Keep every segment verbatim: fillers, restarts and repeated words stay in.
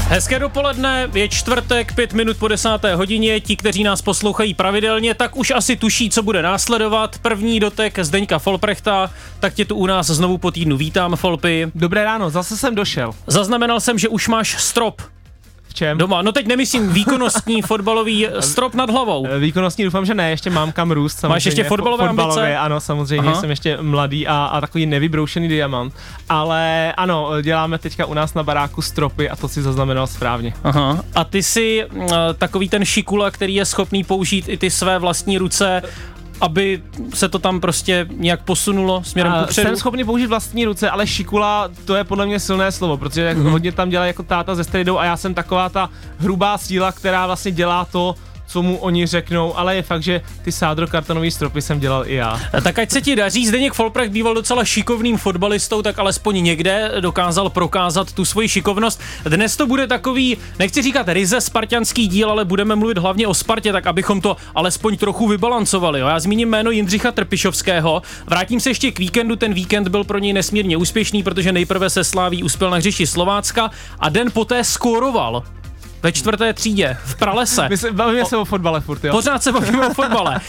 Hezké dopoledne, je čtvrtek, pět minut po desáté hodině. Ti, kteří nás poslouchají pravidelně, tak už asi tuší, co bude následovat. První dotek Zdeňka Folprechta, tak tě tu u nás znovu po týdnu vítám, Folpy. Dobré ráno, zase jsem došel. Zaznamenal jsem, že už máš strop. V čem? Doma, no teď nemyslím výkonnostní fotbalový strop nad hlavou. Výkonnostní doufám, že ne, ještě mám kam růst. Máš ještě fotbalové ambice? Ano, samozřejmě, Aha. jsem ještě mladý a, a takový nevybroušený diamant. Ale ano, děláme teďka u nás na baráku stropy a to si zaznamenal správně. Aha. A ty jsi uh, takový ten šikula, který je schopný použít i ty své vlastní ruce, aby se to tam prostě nějak posunulo směrem kupředu? Jsem schopný použít vlastní ruce, ale šikula, to je podle mě silné slovo, protože mm-hmm. hodně tam dělá jako táta ze strejdou a já jsem taková ta hrubá síla, která vlastně dělá to, co mu oni řeknou, ale je fakt, že ty sádrokartonový stropy jsem dělal i já. Tak ať se ti daří, Zdeněk Folprecht býval docela šikovným fotbalistou, tak alespoň někde dokázal prokázat tu svoji šikovnost. Dnes to bude takový, nechci říkat ryze spartanský díl, ale budeme mluvit hlavně o Spartě, tak abychom to alespoň trochu vybalancovali. Jo? Já zmíním jméno Jindřicha Trpišovského, vrátím se ještě k víkendu, ten víkend byl pro něj nesmírně úspěšný, protože nejprve se Sláví uspěl na hřišti Slovácka a den poté skóroval ve čtvrté třídě v Pralese. My se bavíme o, se o fotbale furt, jo? Pořád se bavíme o fotbale.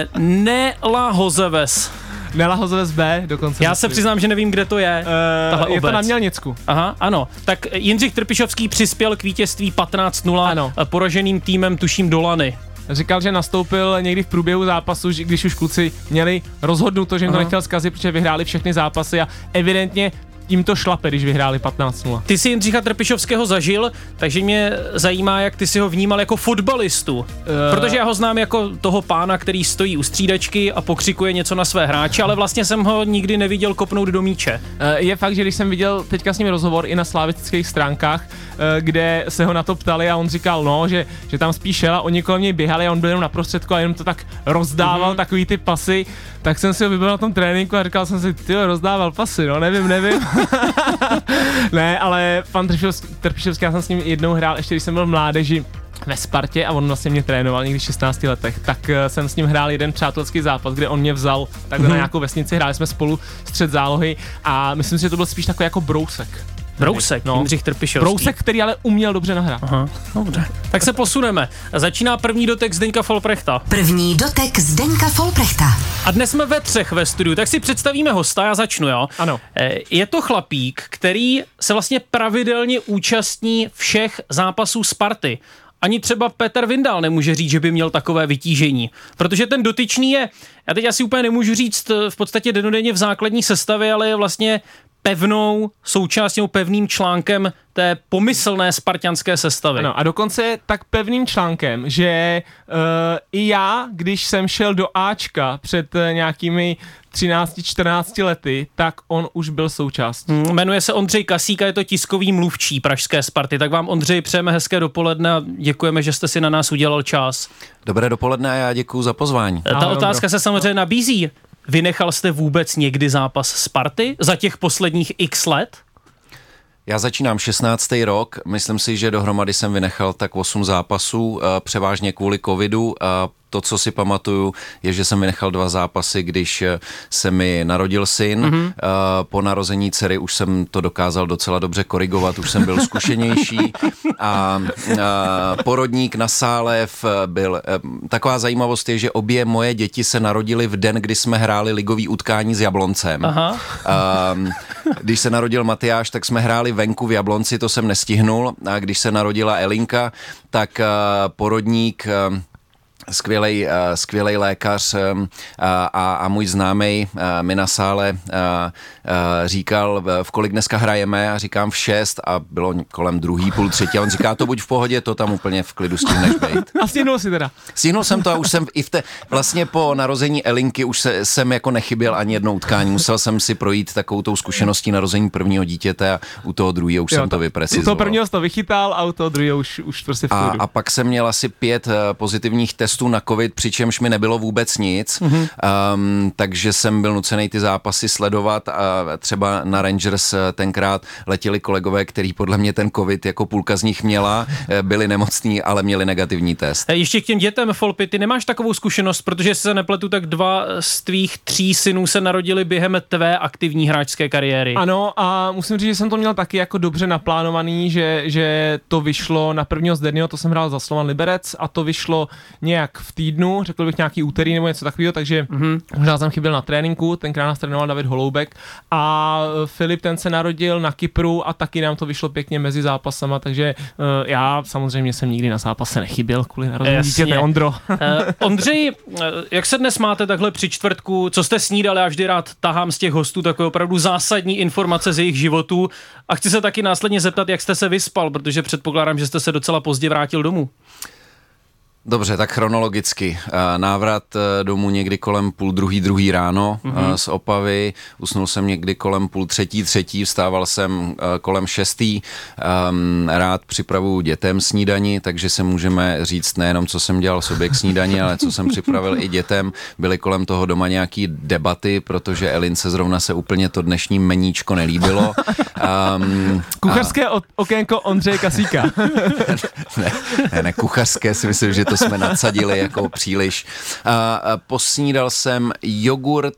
Nela Hozeves. Nela Hozeves B dokonce. Já se přiznám, že nevím, kde to je. Uh, je obec. To na Mělnicku. Aha, ano. Tak Jindřich Trpišovský přispěl k vítězství patnáct nula ano. poraženým týmem, tuším, Dolany. Říkal, že nastoupil někdy v průběhu zápasu, když už kluci měli rozhodnuto, že jim to nechtěl zkazit, protože vyhráli všechny zápasy a evidentně jim to šlape, když vyhráli patnáct nula. Ty jsi Jindřicha Trpišovského zažil, takže mě zajímá, jak ty si ho vnímal jako fotbalistu. Uh... Protože já ho znám jako toho pána, který stojí u střídačky a pokřikuje něco na své hráče, ale vlastně jsem ho nikdy neviděl kopnout do míče. Uh, je fakt, že když jsem viděl teďka s ním rozhovor i na slavistických stránkách, uh, kde se ho na to ptali a on říkal, no, že, že tam spíš šel a oni kolem něj běhali a on byl jenom na prostředku a jenom to tak rozdával, mm-hmm. takový ty pasy, tak jsem si ho vybral na tom tréninku a říkal jsem si, tyjo, rozdával pasy, no, nevím, nevím. Ne, ale pan Trpišovský, já jsem s ním jednou hrál, ještě když jsem byl v mládeži ve Spartě a on vlastně mě trénoval někdy v šestnácti letech, tak uh, jsem s ním hrál jeden přátelský zápas, kde on mě vzal takhle mm-hmm. na nějakou vesnici, hráli jsme spolu střed zálohy a myslím si, že to byl spíš takový jako brousek. Brousek, no. Jindřich Trpišovský. Brousek, který ale uměl dobře nahrát. Aha, dobře. Tak se posuneme. Začíná první dotek Zdeňka Folprechta. První dotek Zdeňka Folprechta. A dnes jsme ve třech ve studiu, tak si představíme hosta, já začnu, jo? Ano. Je to chlapík, který se vlastně pravidelně účastní všech zápasů Sparty. Ani třeba Petr Vindal nemůže říct, že by měl takové vytížení. Protože ten dotyčný je, já teď asi úplně nemůžu říct v podstatě dennodenně v základní sestavě, ale je vlastně pevnou součástí, pevným článkem té pomyslné spartanské sestavy. Ano, a dokonce tak pevným článkem, že uh, i já, když jsem šel do Ačka před uh, nějakými třinácti čtrnácti lety, tak on už byl součástí. Hmm, jmenuje se Ondřej Kasík a je to tiskový mluvčí pražské Sparty. Tak vám, Ondřej, přejeme hezké dopoledne a děkujeme, že jste si na nás udělal čas. Dobré dopoledne a já děkuju za pozvání. Ta Ahoj, otázka Ondro. Se samozřejmě nabízí. Vynechal jste vůbec někdy zápas Sparty za těch posledních x let? Já začínám šestnáctý rok, myslím si, že dohromady jsem vynechal tak osm zápasů, převážně kvůli covidu. To, co si pamatuju, je, že jsem vynechal dva zápasy, když se mi narodil syn. Mm-hmm. Po narození dcery už jsem to dokázal docela dobře korigovat, už jsem byl zkušenější a, a porodník na Sálev byl. Taková zajímavost je, že obě moje děti se narodily v den, kdy jsme hráli ligový utkání s Jabloncem. Aha. A, když se narodil Matyáš, tak jsme hráli venku v Jablonci, to jsem nestihnul. A když se narodila Elinka, tak porodník skvělej, uh, skvělej lékař uh, a, a můj známej uh, mi na sále uh, uh, říkal, v kolik dneska hrajeme a říkám v šest a bylo kolem druhý, půl třetí a on říká, to buď v pohodě, to tam úplně v klidu stihneš bejt. A stihnul si teda? Stihnul jsem to a už jsem i v té, vlastně po narození Elinky už se, jsem jako nechyběl ani jednou utkání, musel jsem si projít takovou tou zkušeností narození prvního dítěte a u toho druhého už jo, jsem to vyprecizoval. U toho prvního jsi to vychytal a u toho druhého už, už prostě v klidu. A, a pak jsem měl asi pět uh, pozitivních testů testů na covid, přičemž mi nebylo vůbec nic, mm-hmm. um, takže jsem byl nucený ty zápasy sledovat a třeba na Rangers tenkrát letěli kolegové, který podle mě ten covid jako půlka z nich měla, byli nemocní, ale měli negativní test. Ještě k těm dětem, Folpy, ty nemáš takovou zkušenost, protože jestli se nepletu, tak dva z tvých tří synů se narodili během tvé aktivní hráčské kariéry. Ano, a musím říct, že jsem to měl taky jako dobře naplánovaný, že, že to vyšlo na prvního z Denního, to jsem hrál za Slovan Liberec a to vyšlo nějak v týdnu, řekl bych nějaký úterý nebo něco takového, takže mm-hmm. možná jsem chyběl na tréninku, tenkrát nás trénoval David Holoubek a Filip ten se narodil na Kypru a taky nám to vyšlo pěkně mezi zápasama, takže uh, já samozřejmě jsem nikdy na zápase nechyběl kvůli narození dítěte, Ondro. uh, Ondřej, jak se dnes máte takhle při čtvrtku, co jste snídali, já vždy rád tahám z těch hostů takové opravdu zásadní informace z jejich životů a chci se taky následně zeptat, jak jste se vyspal, protože předpokládám, že jste se docela pozdě vrátil domů. Dobře, tak chronologicky. Návrat domů někdy kolem půl druhý, druhý ráno mm-hmm. z Opavy. Usnul jsem někdy kolem půl třetí, třetí. Vstával jsem kolem šestý. Rád připravuju dětem snídani, takže se můžeme říct nejenom, co jsem dělal sobě k snídani, ale co jsem připravil i dětem. Byly kolem toho doma nějaký debaty, protože Elince zrovna se úplně to dnešní meníčko nelíbilo. Um, Kuchařské a... okénko Ondřeje Kasíka. ne, ne, ne, kuchařské si myslím, že to jsme nadsadili jako příliš. A, a posnídal jsem jogurt,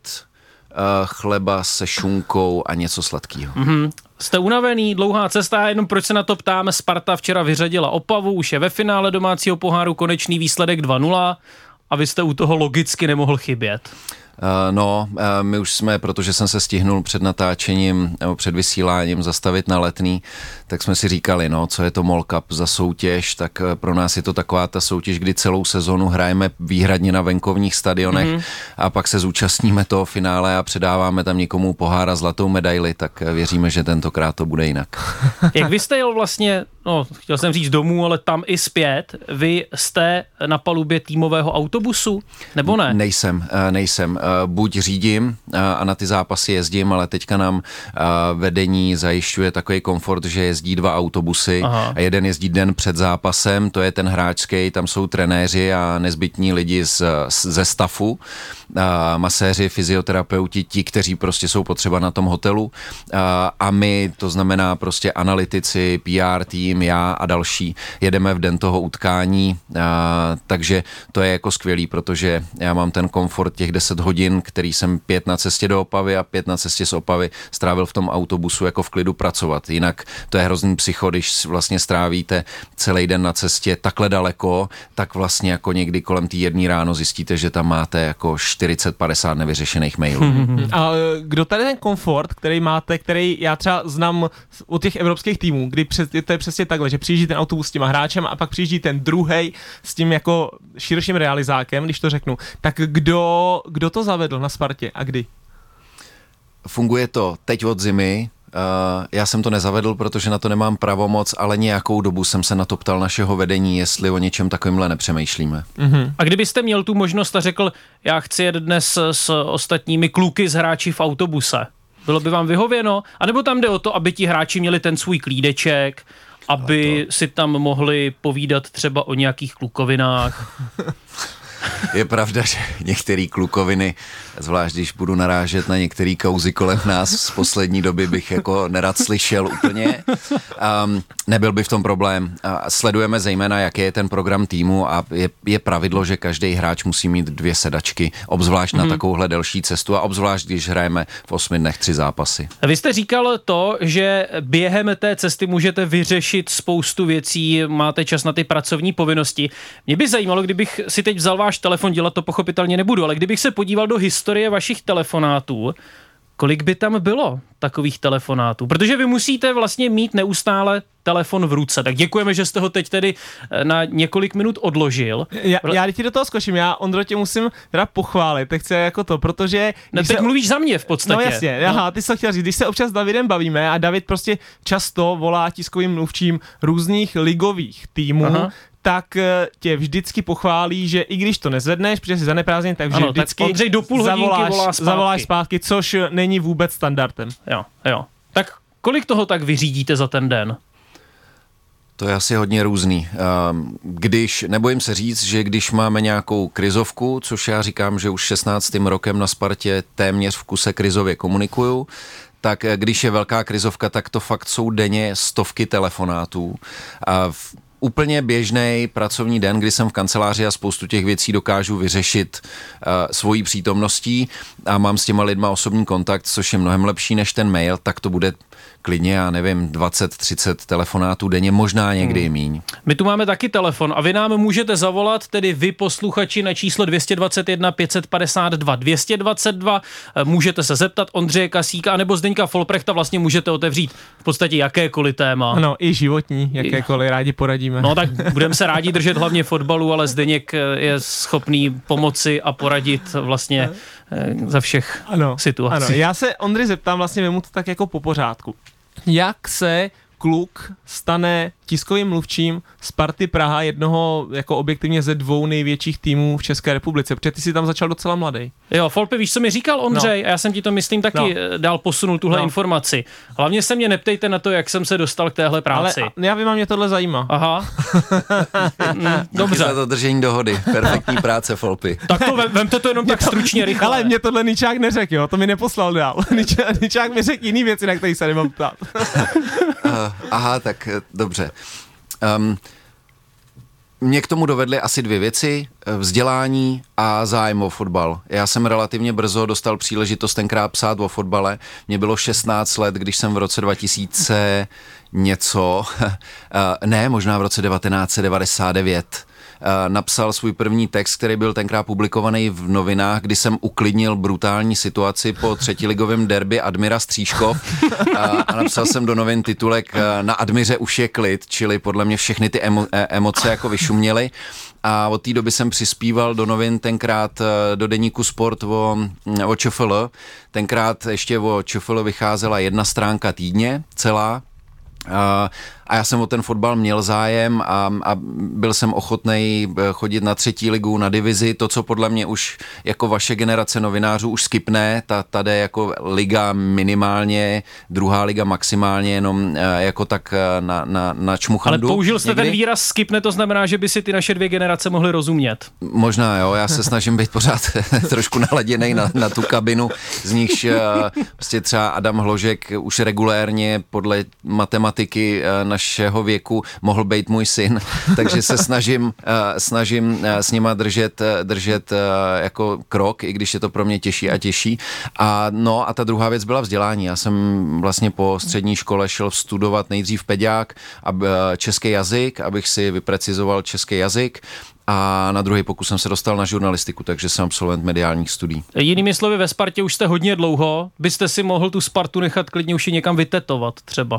a chleba se šunkou a něco sladkého. Mm-hmm. Jste unavený, dlouhá cesta, jenom proč se na to ptáme, Sparta včera vyřadila Opavu, už je ve finále domácího poháru, konečný výsledek dva nula a vy jste u toho logicky nemohl chybět. No, my už jsme, protože jsem se stihnul před natáčením nebo před vysíláním zastavit na Letný, tak jsme si říkali, no, co je to Mall Cup za soutěž, tak pro nás je to taková ta soutěž, kdy celou sezonu hrajeme výhradně na venkovních stadionech mm-hmm. a pak se zúčastníme toho finále a předáváme tam někomu pohár a zlatou medaili, tak věříme, že tentokrát to bude jinak. Jak vy jste jel vlastně, no, chtěl jsem říct domů, ale tam i zpět, vy jste na palubě týmového autobusu, nebo ne? Nejsem, nejsem. Buď řídím a na ty zápasy jezdím, ale teďka nám vedení zajišťuje takový komfort, že jezdí dva autobusy. Aha. A jeden jezdí den před zápasem, to je ten hráčský, tam jsou trenéři a nezbytní lidi z, ze stafu, a maséři, fyzioterapeuti, ti, kteří prostě jsou potřeba na tom hotelu a, a my, to znamená prostě analytici, P R tým, já a další, jedeme v den toho utkání, a, takže to je jako skvělý, protože já mám ten komfort těch deset hodin, který jsem pět na cestě do Opavy a pět na cestě z Opavy strávil v tom autobusu jako v klidu pracovat. Jinak to je hrozný psycho, když vlastně strávíte celý den na cestě takhle daleko, tak vlastně jako někdy kolem té jedné ráno zjistíte, že tam máte jako čtyřicet padesát nevyřešených mailů. A kdo tady ten komfort, který máte, který já třeba znám od těch evropských týmů, kdy přes, to je přesně takhle, že přijíždí ten autobus s těma hráčem a pak přijíždí ten druhej s tím jako širším realizákem, když to řeknu. Tak kdo, kdo to zavedl na Spartě a kdy? Funguje to teď od zimy. Uh, já jsem to nezavedl, protože na to nemám pravomoc, ale nějakou dobu jsem se na to ptal našeho vedení, jestli o něčem takovýmhle nepřemýšlíme. Mm-hmm. A kdybyste měl tu možnost a řekl, já chci jet dnes s ostatními kluky z hráči v autobuse, bylo by vám vyhověno? A nebo tam jde o to, aby ti hráči měli ten svůj klídeček, aby si tam mohli povídat třeba o nějakých klukovinách? Je pravda, že některé klukoviny, zvlášť když budu narážet na některé kauzy kolem nás z poslední doby, bych jako nerad slyšel úplně. Um, nebyl by v tom problém. Uh, sledujeme zejména, jaký je ten program týmu a je, je pravidlo, že každý hráč musí mít dvě sedačky, obzvlášť mm. na takovouhle delší cestu a obzvlášť, když hrajeme v osmi dnech tři zápasy. Vy jste říkal to, že během té cesty můžete vyřešit spoustu věcí, máte čas na ty pracovní povinnosti. Mě by zajímalo, kdybych si teď vzal váš telefon, dělat to pochopitelně nebudu, ale kdybych se podíval do historie vašich telefonátů, kolik by tam bylo takových telefonátů? Protože vy musíte vlastně mít neustále telefon v ruce. Tak děkujeme, že jste ho teď tedy na několik minut odložil. Já, já ti do toho skočím, já Ondro tě musím teda pochválit, tak chce jako to, protože... No, teď se... mluvíš za mě v podstatě. No jasně, no. Aha, ty jsi to chtěl říct, když se občas s Davidem bavíme a David prostě často volá tiskovým mluvčím různých ligových týmů, aha, tak tě vždycky pochválí, že i když to nezvedneš, protože jsi zaneprázdněn, takže ano, vždycky tak Ondřej do půl zavoláš, volá zpátky. zavoláš zpátky, což není vůbec standardem. Jo, jo. Tak kolik toho tak vyřídíte za ten den? To je asi hodně různý. Když, nebojím se říct, že když máme nějakou krizovku, což já říkám, že už šestnáctým rokem na Spartě téměř v kuse krizově komunikuju, tak když je velká krizovka, tak to fakt jsou denně stovky telefonátů. A v úplně běžný pracovní den, kdy jsem v kanceláři a spoustu těch věcí dokážu vyřešit uh, svojí přítomností a mám s těma lidma osobní kontakt, což je mnohem lepší než ten mail, tak to bude klidně, já nevím, dvacet třicet telefonátů denně, možná někdy hmm. míň. My tu máme taky telefon a vy nám můžete zavolat, tedy vy posluchači na číslo dvě stě dvacet jedna pět set padesát dva dvě stě dvacet dva, můžete se zeptat Ondřeje Kasíka anebo Zdeňka Folprechta, vlastně můžete otevřít v podstatě jakékoliv téma. Ano, i životní, jakékoliv, rádi poradíme. No tak budeme se rádi držet hlavně fotbalu, ale Zdeněk je schopný pomoci a poradit vlastně za všech ano, situací. Ano, já se Ondry zeptám, vlastně vemu to tak jako po pořádku. Jak se kluk stane tiskovým mluvčím Sparty Praha, jednoho jako objektivně ze dvou největších týmů v České republice, protože ty jsi tam začal docela mladý. Jo, Folpe, víš, co mi říkal Ondřej? No. A já jsem ti to, myslím, taky no. dál posunul tuhle no. informaci. Hlavně se mě neptejte na to, jak jsem se dostal k téhle práci. Ale já vím, a mě tohle zajímá. Aha. Dobře. Za to držení dohody. Perfektní práce, Folpy. Tak to vem, vemte to jenom tak stručně, rychle. Ale mě tohle Ničák neřekl, jo, to mi neposlal dál. Ničák, Ničák mi řekl jiný věci, na které se nemám ptát. uh, aha, tak dobře. Um, mě k tomu dovedly asi dvě věci, vzdělání a zájem o fotbal. Já jsem relativně brzo dostal příležitost tenkrát psát o fotbale. Mně bylo šestnáct let, když jsem v roce dva tisíce něco, ne, možná v roce devatenáct set devadesát devět, napsal svůj první text, který byl tenkrát publikovaný v novinách, kdy jsem uklidnil brutální situaci po třetiligovém derby Admira Stříškov a napsal jsem do novin titulek Na Admiře už je klid, čili podle mě všechny ty emo- emoce jako vyšuměly. A od té doby jsem přispíval do novin tenkrát do deníku Sport o, o ČFL. Tenkrát ještě o ČFL vycházela jedna stránka týdně, celá. A, a já jsem o ten fotbal měl zájem a, a byl jsem ochotnej chodit na třetí ligu, na divizi, to, co podle mě už jako vaše generace novinářů už skipne, ta tady jako liga minimálně, druhá liga maximálně, jenom jako tak na, na, na čmuchandu. Ale použil jste někdy. Ten výraz skipne, to znamená, že by si ty naše dvě generace mohly rozumět. Možná, jo, já se snažím být pořád trošku naladěnej na, na tu kabinu, z nichž prostě třeba Adam Hložek už regulérně podle matematiky našeho věku mohl být můj syn, takže se snažím, snažím s nima držet, držet jako krok, i když je to pro mě těžší a těžší. A no a ta druhá věc byla vzdělání. Já jsem vlastně po střední škole šel studovat nejdřív peďák a český jazyk, abych si vyprecizoval český jazyk. A na druhý pokus jsem se dostal na žurnalistiku, takže jsem absolvent mediálních studií. Jinými slovy, ve Spartě už jste hodně dlouho, byste si mohl tu Spartu nechat klidně už i někam vytetovat třeba.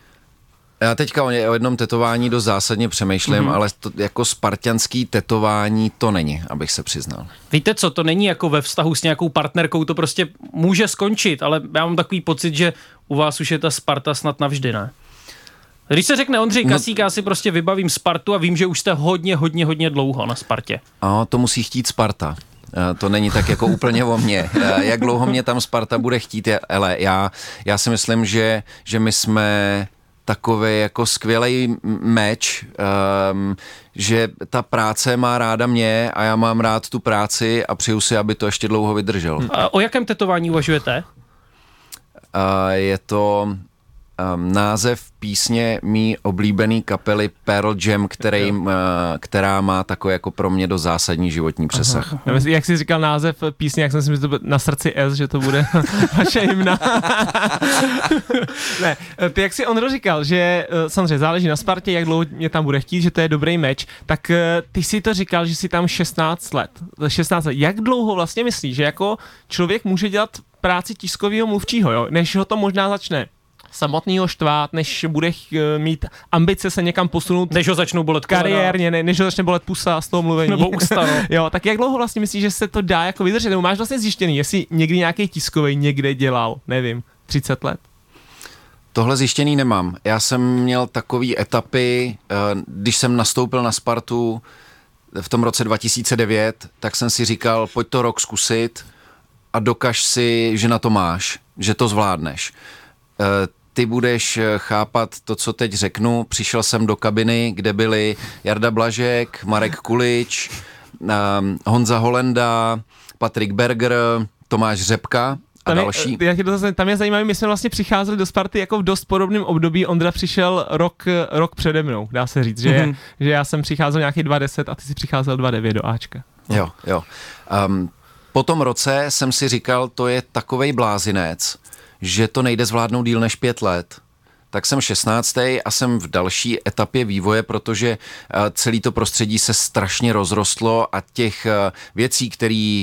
Já teďka o jednom tetování dost zásadně přemýšlím, mm-hmm. ale to jako spartanský tetování to není, abych se přiznal. Víte co, to není jako ve vztahu s nějakou partnerkou, to prostě může skončit, ale já mám takový pocit, že u vás už je ta Sparta snad navždy, ne? Když se řekne Ondřej Kasík, no, já si prostě vybavím Spartu a vím, že už jste hodně, hodně, hodně dlouho na Spartě. A to musí chtít Sparta. To není tak jako úplně o mně. Jak dlouho mě tam Sparta bude chtít, je, ale já, já si myslím, že, že my jsme takový jako skvělej meč, um, že ta práce má ráda mě a já mám rád tu práci a přeju si, aby to ještě dlouho vydrželo. A o jakém tetování uvažujete? Uh, je to um, název písně mý oblíbený kapely Pearl Jam, který, uh, která má takový jako pro mě dost zásadní životní přesah. Aha. Jak jsi říkal název písně, jak jsem si myslel, že to bude Na srdci S, že to bude vaše hymna. Ne, ty jak si Ondro říkal, že samozřejmě záleží na Spartě, jak dlouho mě tam bude chtít, že to je dobrý meč, tak ty si to říkal, že jsi tam šestnáct let. šestnáct let. Jak dlouho vlastně myslíš, že jako člověk může dělat práci tiskového mluvčího, jo? Než ho to možná začne samotnýho štvát, než bude mít ambice se někam posunout. Než ho začnou bolet kariérně, ne, než ho začne bolet pusa z toho mluvení. Nebo ústa, no. Jo, tak jak dlouho vlastně myslíš, že se to dá jako vydržet? Nebo máš vlastně zjištěný, jestli někdy nějaký tiskový někde dělal, nevím, třicet let? Tohle zjištěný nemám. Já jsem měl takový etapy, když jsem nastoupil na Spartu v tom roce dva tisíce devět, tak jsem si říkal, pojď to rok zkusit a dokaž si, že na to máš, že to zvládneš. ty budeš chápat to, co teď řeknu. Přišel jsem do kabiny, kde byli Jarda Blažek, Marek Kulič, Honza Holenda, Patrik Berger, Tomáš Řepka a tam další. Je, jak to, tam je zajímavé, my jsme vlastně přicházeli do Sparty jako v dost podobném období. Ondra přišel rok, rok přede mnou, dá se říct, že, mm-hmm. že já jsem přicházel nějaký dva deset a ty si přicházel dva devět do Ačka. Jo, jo. Um, po tom roce jsem si říkal, to je takovej blázinec, že to nejde zvládnout díl než pět let. Tak jsem šestnáctý a jsem v další etapě vývoje, protože uh, celé to prostředí se strašně rozrostlo a těch uh, věcí, které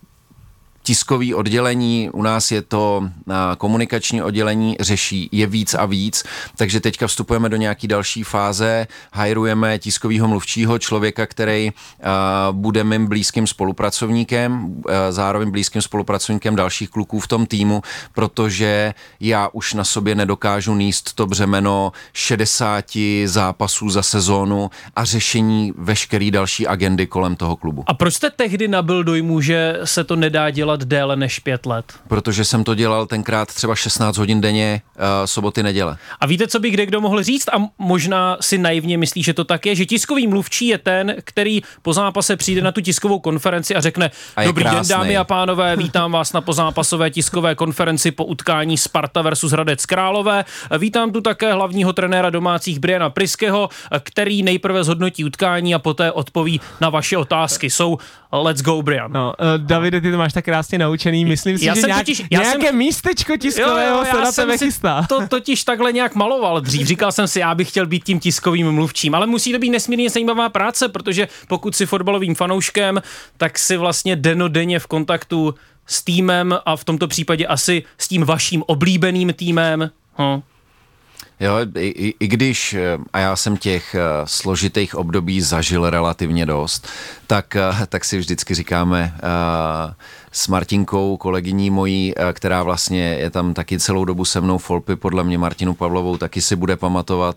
tiskový oddělení, u nás je to komunikační oddělení, řeší, je víc a víc, takže teďka vstupujeme do nějaký další fáze, hajrujeme tiskovýho mluvčího, člověka, který uh, bude mým blízkým spolupracovníkem, uh, zároveň blízkým spolupracovníkem dalších kluků v tom týmu, protože já už na sobě nedokážu nést to břemeno šedesáti zápasů za sezónu a řešení veškerý další agendy kolem toho klubu. A proč jste tehdy nabyl dojmu, že se to nedá dělat déle než pět let? Protože jsem to dělal tenkrát třeba šestnáct hodin denně, uh, soboty, neděle. A víte, co by kde kdo mohl říct? A možná si naivně myslí, že to tak je, že tiskový mluvčí je ten, který po zápase přijde na tu tiskovou konferenci a řekne: a dobrý krásný den, dámy a pánové, vítám vás na pozápasové tiskové konferenci po utkání Sparta versus Hradec Králové. Vítám tu také hlavního trenéra domácích Briana Priskeho, který nejprve zhodnotí utkání a poté odpoví na vaše otázky. So, let's go, Brian. No, uh, Davide, ty to máš tak krásně naučený. Myslím si, já že nějak, totiž, nějaké jsem, místečko tiskového jo, jo, se na tebe chystá. To totiž takhle nějak maloval dřív. Říkal jsem si, já bych chtěl být tím tiskovým mluvčím, ale musí to být nesmírně zajímavá práce, protože pokud si fotbalovým fanouškem, tak si vlastně dennodenně v kontaktu s týmem a v tomto případě asi s tím vaším oblíbeným týmem. Hm. Jo, i, i když, a já jsem těch složitých období zažil relativně dost, tak, tak si vždycky říkáme uh, s Martinkou, kolegyní mojí, která vlastně je tam taky celou dobu se mnou, Folpy, podle mě Martinu Pavlovou taky si bude pamatovat,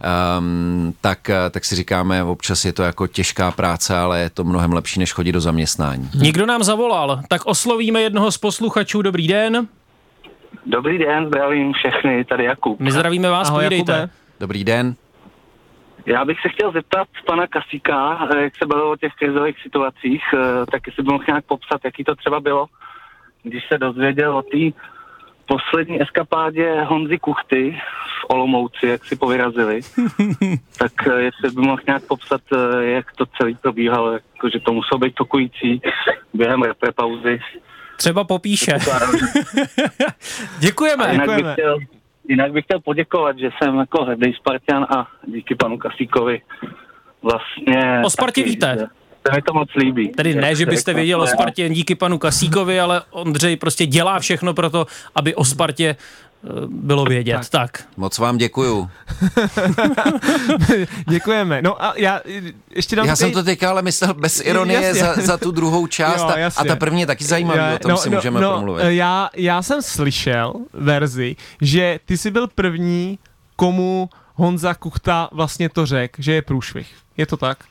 um, tak, tak si říkáme, občas je to jako těžká práce, ale je to mnohem lepší, než chodit do zaměstnání. Někdo nám zavolal, tak oslovíme jednoho z posluchačů. Dobrý den. Dobrý den, zdravím všechny, tady Jakub. My zdravíme vás, ahoj, povídejte. Dobrý den. Já bych se chtěl zeptat pana Kasíka, jak se bavilo o těch krizových situacích, tak jestli by mohl nějak popsat, jaký to třeba bylo, když se dozvěděl o té poslední eskapádě Honzy Kuchty v Olomouci, jak si povyrazili, tak jestli by mohl nějak popsat, jak to celý probíhalo, jako, že to muselo být tokující během repre pauzy. Třeba popíše. Děkujeme. Jinak děkujeme. Bych chtěl, jinak bych chtěl poděkovat, že jsem jako hrdý Spartan a díky panu Kasíkovi vlastně... O Spartě taky, víte. Se mi to moc líbí. Tedy ne, že byste věděl o Spartě jen díky panu Kasíkovi, ale Ondřej prostě dělá všechno pro to, aby o Spartě bylo vědět. Tak. tak. Moc vám děkuju. Děkujeme. No a já ještě dám Já tady... jsem to teďka ale myslel bez ironie za, za tu druhou část. Jo, a, a ta první je taky zajímavá, o tom no, si no, můžeme no, promluvit. Já, já jsem slyšel verzi, že ty jsi byl první, komu Honza Kuchta vlastně to řekl, že je průšvih. Je to tak?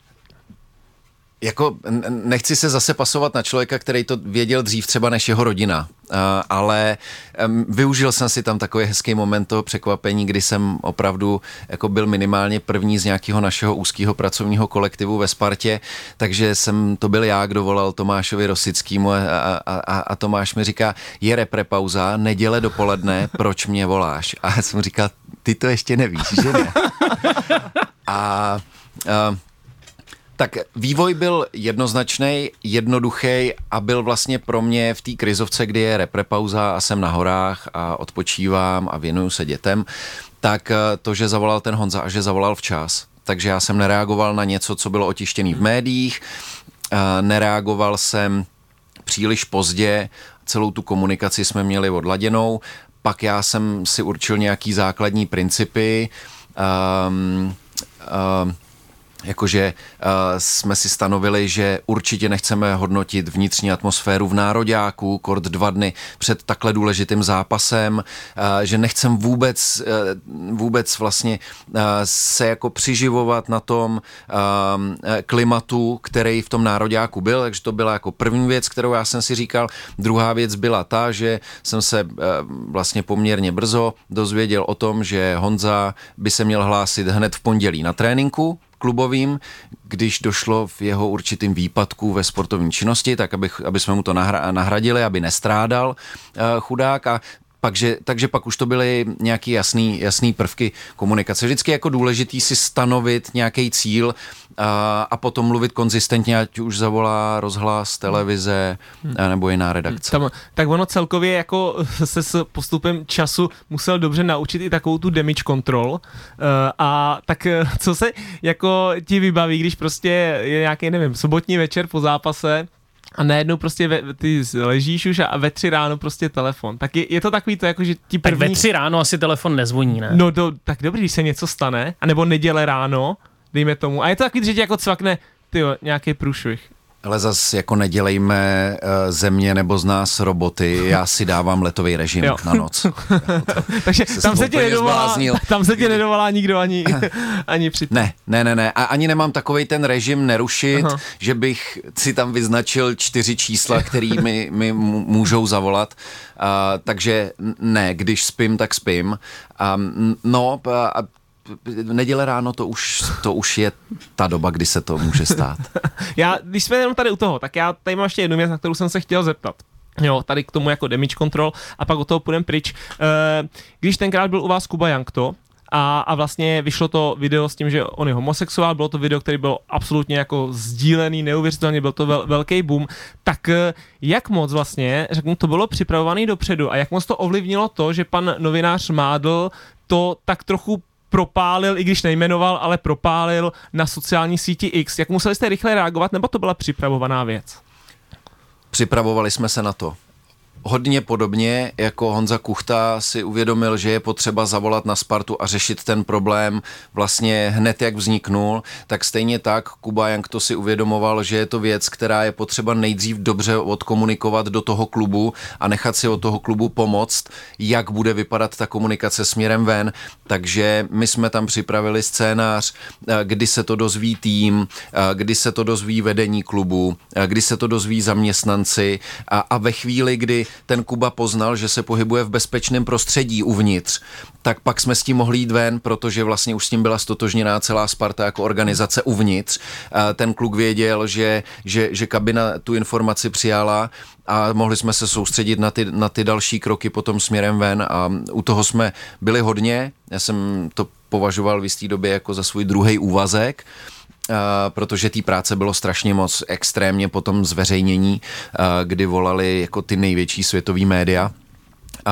Jako nechci se zase pasovat na člověka, který to věděl dřív třeba než jeho rodina, uh, ale um, využil jsem si tam takový hezký moment toho překvapení, kdy jsem opravdu jako byl minimálně první z nějakého našeho úzkého pracovního kolektivu ve Spartě, takže jsem to byl já, kdo volal Tomášovi Rosickému a, a, a, a Tomáš mi říká, je repre pauza, neděle dopoledne, proč mě voláš? A já jsem říkal, ty to ještě nevíš, že ne? A... Uh, Tak vývoj byl jednoznačný, jednoduchý a byl vlastně pro mě v té krizovce, kdy je reprepauza a jsem na horách a odpočívám a věnuju se dětem, tak to, že zavolal ten Honza a že zavolal včas. Takže já jsem nereagoval na něco, co bylo otištěné v médiích, nereagoval jsem příliš pozdě, celou tu komunikaci jsme měli odladěnou, pak já jsem si určil nějaký základní principy, um, um, jakože uh, jsme si stanovili, že určitě nechceme hodnotit vnitřní atmosféru v nároďáku kort dva dny před takhle důležitým zápasem, uh, že nechcem vůbec, uh, vůbec vlastně uh, se jako přiživovat na tom uh, klimatu, který v tom nároďáku byl, takže to byla jako první věc, kterou já jsem si říkal. Druhá věc byla ta, že jsem se uh, vlastně poměrně brzo dozvěděl o tom, že Honza by se měl hlásit hned v pondělí na tréninku klubovým, když došlo v jeho určitým výpadku ve sportovní činnosti, tak aby, aby jsme mu to nahra, nahradili, aby nestrádal uh, chudák a pakže, takže pak už to byly nějaký jasný, jasný prvky komunikace. Vždycky jako důležitý si stanovit nějaký cíl a, a potom mluvit konzistentně, ať už zavolá rozhlas, televize hmm. nebo jiná redakce. Tam, tak ono celkově jako se s postupem času musel dobře naučit i takovou tu damage control uh, a tak co se jako ti vybaví, když prostě je nějaký, nevím, sobotní večer po zápase a najednou prostě ve, ty ležíš už a ve tři ráno prostě telefon. Tak je, je to takový to jako, že ti první... Tak ve tři ráno asi telefon nezvoní, ne? No do, tak dobrý, když se něco stane, anebo neděle ráno, dejme tomu. A je to takový, že ti jako cvakne, tyjo, nějaký průšvih. Ale zas jako nedělejme uh, země nebo z nás roboty, já si dávám letový režim jo. na noc. Takže tam se, tě nedovolá, tam se tě nedovolá nikdo ani, ani při... Ne, ne, ne, ne. A ani nemám takovej ten režim nerušit, aha. že bych si tam vyznačil čtyři čísla, který mi, mi můžou zavolat. Uh, takže ne, když spím, tak spím. Um, no, a neděle ráno to už, to už je ta doba, kdy se to může stát. Já, když jsme jenom tady u toho, tak já tady mám ještě jednu věc, na kterou jsem se chtěl zeptat. Jo, tady k tomu jako damage control a pak od toho půjdem pryč. Když tenkrát byl u vás Kuba Jankto a, a vlastně vyšlo to video s tím, že on je homosexuál, bylo to video, který byl absolutně jako sdílený, neuvěřitelně, byl to vel, velký boom, tak jak moc vlastně, řeknu, to bylo připravovaný dopředu a jak moc to ovlivnilo to, že pan novinář Mádl to tak trochu propálil, i když nejmenoval, ale propálil na sociální síti X. Jak museli jste rychle reagovat, nebo to byla připravovaná věc? Připravovali jsme se na to. Hodně podobně jako Honza Kuchta si uvědomil, že je potřeba zavolat na Spartu a řešit ten problém vlastně hned jak vzniknul, tak stejně tak Kuba Jankto si uvědomoval, že je to věc, která je potřeba nejdřív dobře odkomunikovat do toho klubu a nechat si od toho klubu pomoct, jak bude vypadat ta komunikace směrem ven. Takže my jsme tam připravili scénář, kdy se to dozví tým, kdy se to dozví vedení klubu, kdy se to dozví zaměstnanci a, a ve chvíli, kdy ten Kuba poznal, že se pohybuje v bezpečném prostředí uvnitř, tak pak jsme s tím mohli jít ven, protože vlastně už s tím byla stotožněná celá Sparta jako organizace uvnitř. Ten kluk věděl, že, že, že kabina tu informaci přijala a mohli jsme se soustředit na ty, na ty další kroky potom směrem ven a u toho jsme byli hodně. Já jsem to považoval v jisté době jako za svůj druhý úvazek, Uh, protože té práce bylo strašně moc, extrémně po tom zveřejnění, uh, kdy volali jako ty největší světový média, uh,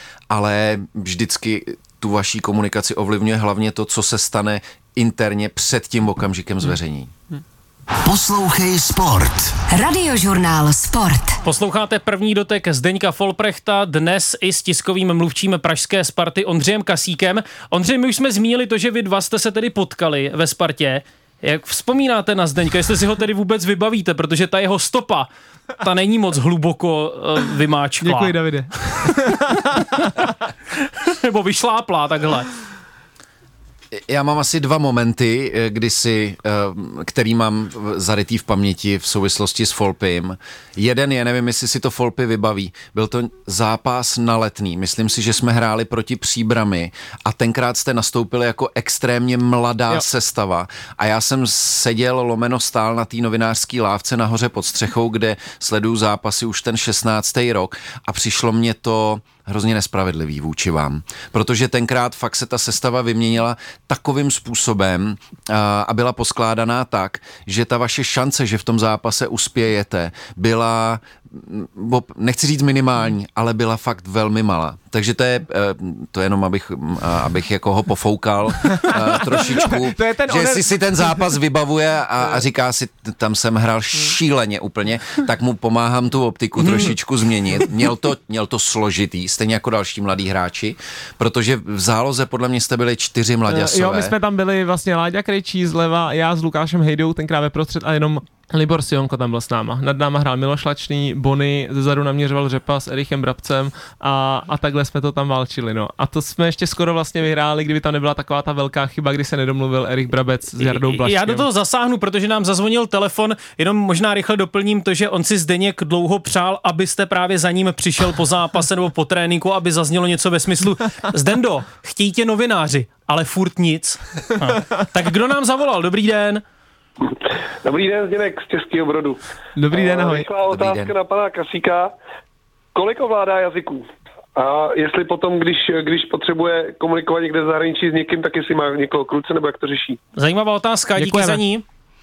ale vždycky tu vaší komunikaci ovlivňuje hlavně to, co se stane interně před tím okamžikem zveřejnění. Hmm. Poslouchej Sport. Radiožurnál Sport. Posloucháte první dotek Zdeňka Folprechta, dnes i s tiskovým mluvčím pražské Sparty Ondřejem Kasíkem. Ondřej, my už jsme zmínili to, že vy dva jste se tedy potkali ve Spartě. Jak vzpomínáte na Zdeňka, jestli si ho tedy vůbec vybavíte, protože ta jeho stopa, ta není moc hluboko uh, vymáčklá. Děkuji, Davide. Nebo vyšláplá takhle. Já mám asi dva momenty, kdy si, který mám zarytý v paměti v souvislosti s Folpym. Jeden je, nevím, jestli si to Folpy vybaví, byl to zápas na Letný. Myslím si, že jsme hráli proti Příbrami a tenkrát jste nastoupili jako extrémně mladá jo. sestava a já jsem seděl lomeno stál na té novinářské lávce nahoře pod střechou, kde sleduju zápasy už ten šestnáctý rok a přišlo mě to hrozně nespravedlivý vůči vám, protože tenkrát fakt se ta sestava vyměnila takovým způsobem a, a byla poskládaná tak, že ta vaše šance, že v tom zápase uspějete, byla, nechci říct minimální, ale byla fakt velmi malá. takže to je, to jenom abych, abych jako ho pofoukal trošičku, to je ten že onen... si si ten zápas vybavuje a, a říká si, tam jsem hrál šíleně úplně, tak mu pomáhám tu optiku trošičku změnit. Měl to, měl to složitý, stejně jako další mladí hráči, protože v záloze podle mě jste byli čtyři mladěsové. Jo, my jsme tam byli vlastně Láďa Krejčí zleva, já s Lukášem Hejdou tenkrát ve prostřed a jenom Libor Sionko tam byl s náma. Nad náma hrál Miloš Lačný, Bony, zezadu naměřoval Řepa s Erichem Brabcem a, a takhle jsme to tam válčili. No. A to jsme ještě skoro vlastně vyhráli, kdyby tam nebyla taková ta velká chyba, kdy se nedomluvil Erich Brabec s Jardou Blaškem. Já do toho zasáhnu, protože nám zazvonil telefon, jenom možná rychle doplním to, že on si Zdeněk dlouho přál, abyste právě za ním přišel po zápase nebo po tréninku, aby zaznělo něco ve smyslu Zdendo, chtějí tě novináři, ale furt nic. No. Tak kdo nám zavolal? Dobrý den. Dobrý den, Zdeněk z Českého Brodu. Dobrý den, ahoj. Rychlá otázka na pana Kasíka. Kolik ovládá jazyků? A jestli potom, když, když potřebuje komunikovat někde v zahraničí s někým, tak jestli má někoho k ruce, nebo jak to řeší? Zajímavá otázka, díky Děkujeme. za ní.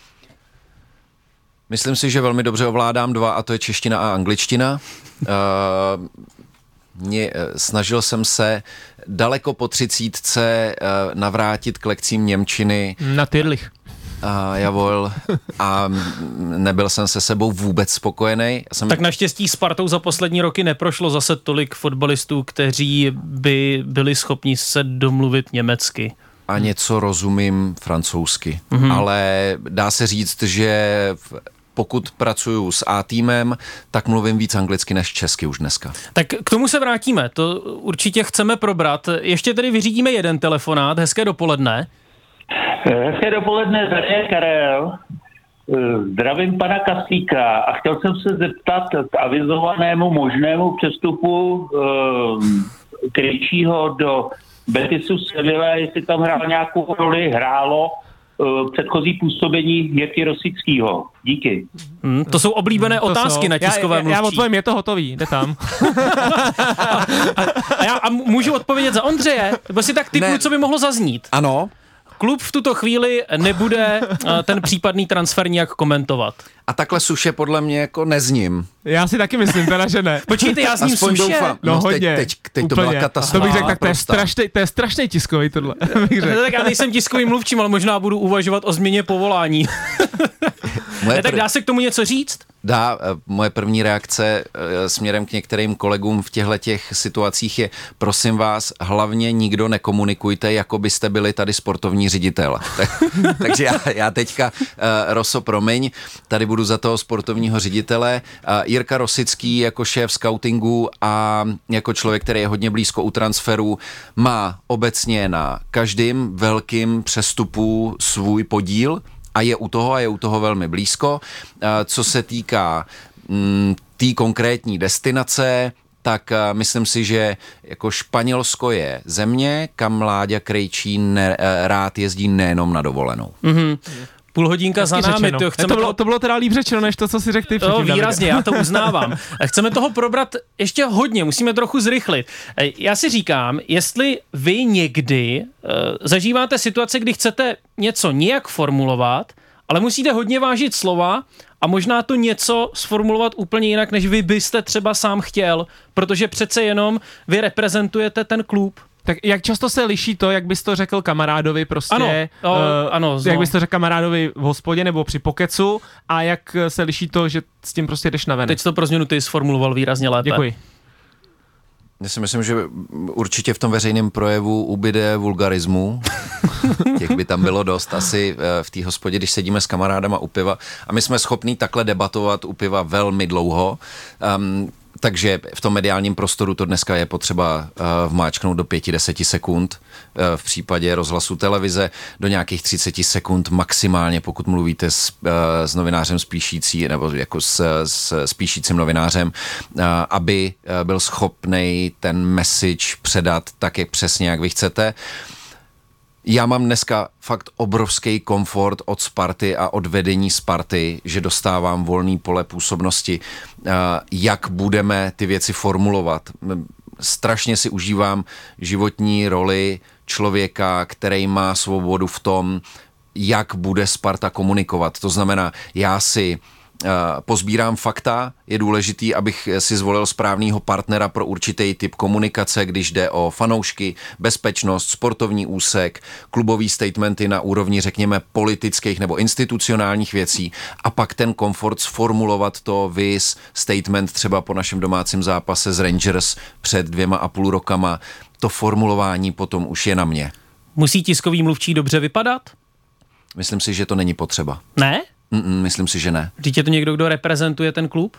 Myslím si, že velmi dobře ovládám dva, a to je čeština a angličtina. Uh, mě, snažil jsem se daleko po třicítce uh, navrátit k lekcím němčiny. Na Tyrlich. A javol, a nebyl jsem se sebou vůbec spokojený. Jsem... Tak naštěstí Spartou za poslední roky neprošlo zase tolik fotbalistů, kteří by byli schopni se domluvit německy. A něco rozumím francouzsky. Mm-hmm. Ale dá se říct, že pokud pracuju s A týmem, tak mluvím víc anglicky než česky už dneska. Tak k tomu se vrátíme, to určitě chceme probrat. Ještě tedy vyřídíme jeden telefonát, hezké dopoledne. Hezké dopoledne, tady Karel. Zdravím pana Kasíka a chtěl jsem se zeptat k avizovanému možnému přestupu uh, Krejčího do Betisu Sevilla, jestli tam hrál nějakou roli, hrálo uh, předchozí působení Jirky Rosickýho. Díky. Hmm, to jsou oblíbené hmm, otázky jsou. Na tiskovém mluvčí. Já, já odpovím, je to hotový, jde tam. a, a já a můžu odpovědět za Ondřeje? Nebo si tak typuju, co by mohlo zaznít. Ano. Klub v tuto chvíli nebude ten případný transfer nějak komentovat. A takhle suše podle mě jako nezním. Já si taky myslím, teda, že ne. Počkejte, já s ním suše. Doufám. No, no hodně. Teď, teď, teď to byla katastrofa. To bych řekl, tak to je strašný, to je strašný tiskový tohle. Tak já nejsem tiskový mluvčím, ale možná budu uvažovat o změně povolání. Ne, tak dá se k tomu něco říct? Dá, moje první reakce směrem k některým kolegům v těchto těch situacích je, prosím vás, hlavně nikdo nekomunikujte, jako byste byli tady sportovní ředitel. Tak, takže já, já teďka, uh, Roso, promiň, tady budu za toho sportovního ředitele. Uh, Jirka Rosický jako šéf scoutingu a jako člověk, který je hodně blízko u transferů, má obecně na každém velkým přestupu svůj podíl, a je u toho a je u toho velmi blízko. Co se týká té tý konkrétní destinace, tak myslím si, že jako Španělsko je země, kam Láďa Krejčí ne, rád jezdí nejenom na dovolenou. Mm-hmm. Půl hodinka za námi. To, chceme to, bylo, to bylo teda líp řečeno, než to, co si řekl ty předtím. No, výrazně, já to uznávám. Chceme toho probrat ještě hodně, musíme trochu zrychlit. Já si říkám, jestli vy někdy uh, zažíváte situace, kdy chcete něco nějak formulovat, ale musíte hodně vážit slova a možná to něco sformulovat úplně jinak, než vy byste třeba sám chtěl, protože přece jenom vy reprezentujete ten klub. Tak jak často se liší to, jak bys to řekl kamarádovi prostě, ano, o, uh, ano, jak bys to řekl kamarádovi v hospodě nebo při pokecu a jak se liší to, že s tím prostě jdeš na ven. Teď to pro změnu ty sformuloval výrazně lépe. Děkuji. Já si myslím, že určitě v tom veřejném projevu ubyde vulgarismu. Těch by tam bylo dost asi v té hospodě, když sedíme s kamarádama u piva. A my jsme schopní takhle debatovat u piva velmi dlouho. Um, takže v tom mediálním prostoru to dneska je potřeba uh, vmáčknout do pěti, deseti sekund. Uh, v případě rozhlasu televize do nějakých třiceti sekund maximálně, pokud mluvíte s, uh, s novinářem spíšící, nebo jako s, s spíšícím novinářem, uh, aby uh, byl schopnej ten message předat tak, jak přesně, jak vy chcete. Já mám dneska fakt obrovský komfort od Sparty a od vedení Sparty, že dostávám volný pole působnosti, jak budeme ty věci formulovat. Strašně si užívám životní roli člověka, který má svobodu v tom, jak bude Sparta komunikovat. To znamená, já si pozbírám fakta, je důležitý, abych si zvolil správného partnera pro určitý typ komunikace, když jde o fanoušky, bezpečnost, sportovní úsek, klubový statementy na úrovni, řekněme, politických nebo institucionálních věcí a pak ten komfort sformulovat to vis statement třeba po našem domácím zápase s Rangers před dvěma a půl rokama. To formulování potom už je na mě. Musí tiskový mluvčí dobře vypadat? Myslím si, že to není potřeba. Ne? Mm-mm, myslím si, že ne. Vždyť je to někdo, kdo reprezentuje ten klub?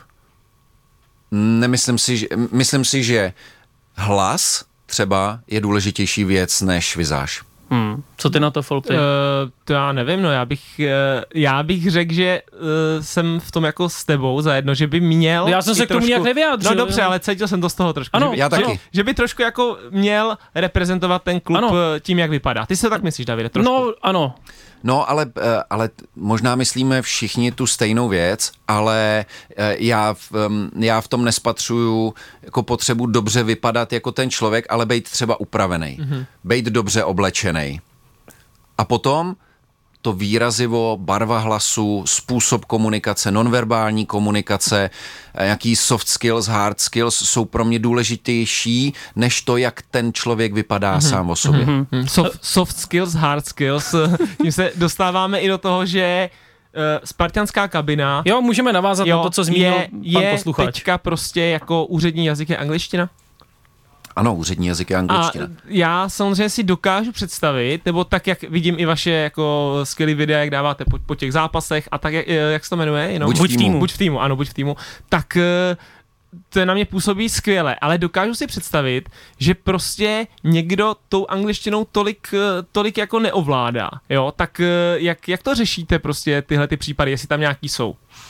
Nemyslím si, že, myslím si, že hlas třeba je důležitější věc než vizáž. Hmm. Co ty na to, Folpy? Uh, to já nevím, no já bych, uh, já bych řekl, že uh, jsem v tom jako s tebou zajedno, že by měl... Já jsem se k tomu trošku, nějak nevyjádřil. No dobře, ale cítil jsem to z toho trošku. Ano, že by, já taky. Že, že by trošku jako měl reprezentovat ten klub ano. tím, jak vypadá. Ty si to tak myslíš, Davide, trošku? No, ano. No, ale, ale možná myslíme všichni tu stejnou věc, ale já v, já v tom nespatřuju jako potřebu dobře vypadat jako ten člověk, ale být třeba upravený, mm-hmm. být dobře oblečený. A potom to výrazivo, barva hlasu, způsob komunikace, nonverbální komunikace, jaký soft skills, hard skills jsou pro mě důležitější, než to, jak ten člověk vypadá mm-hmm. sám o sobě. Mm-hmm. Soft, soft skills, hard skills, tím se dostáváme i do toho, že uh, spartanská kabina... Jo, můžeme navázat jo, na to, co zmínil je, pan je posluchač. Je teďka prostě jako úřední jazyk je angličtina? Ano, úřední jazyk je angličtina. A já samozřejmě si dokážu představit, nebo tak, jak vidím i vaše jako skvělý videa, jak dáváte po, po těch zápasech a tak, jak, jak se to jmenuje? Jenom? Buď v týmu. týmu. Buď v týmu, ano, buď v týmu. Tak to na mě působí skvěle, ale dokážu si představit, že prostě někdo tou angličtinou tolik, tolik jako neovládá, jo? Tak jak, jak to řešíte prostě tyhle ty případy, jestli tam nějaký jsou?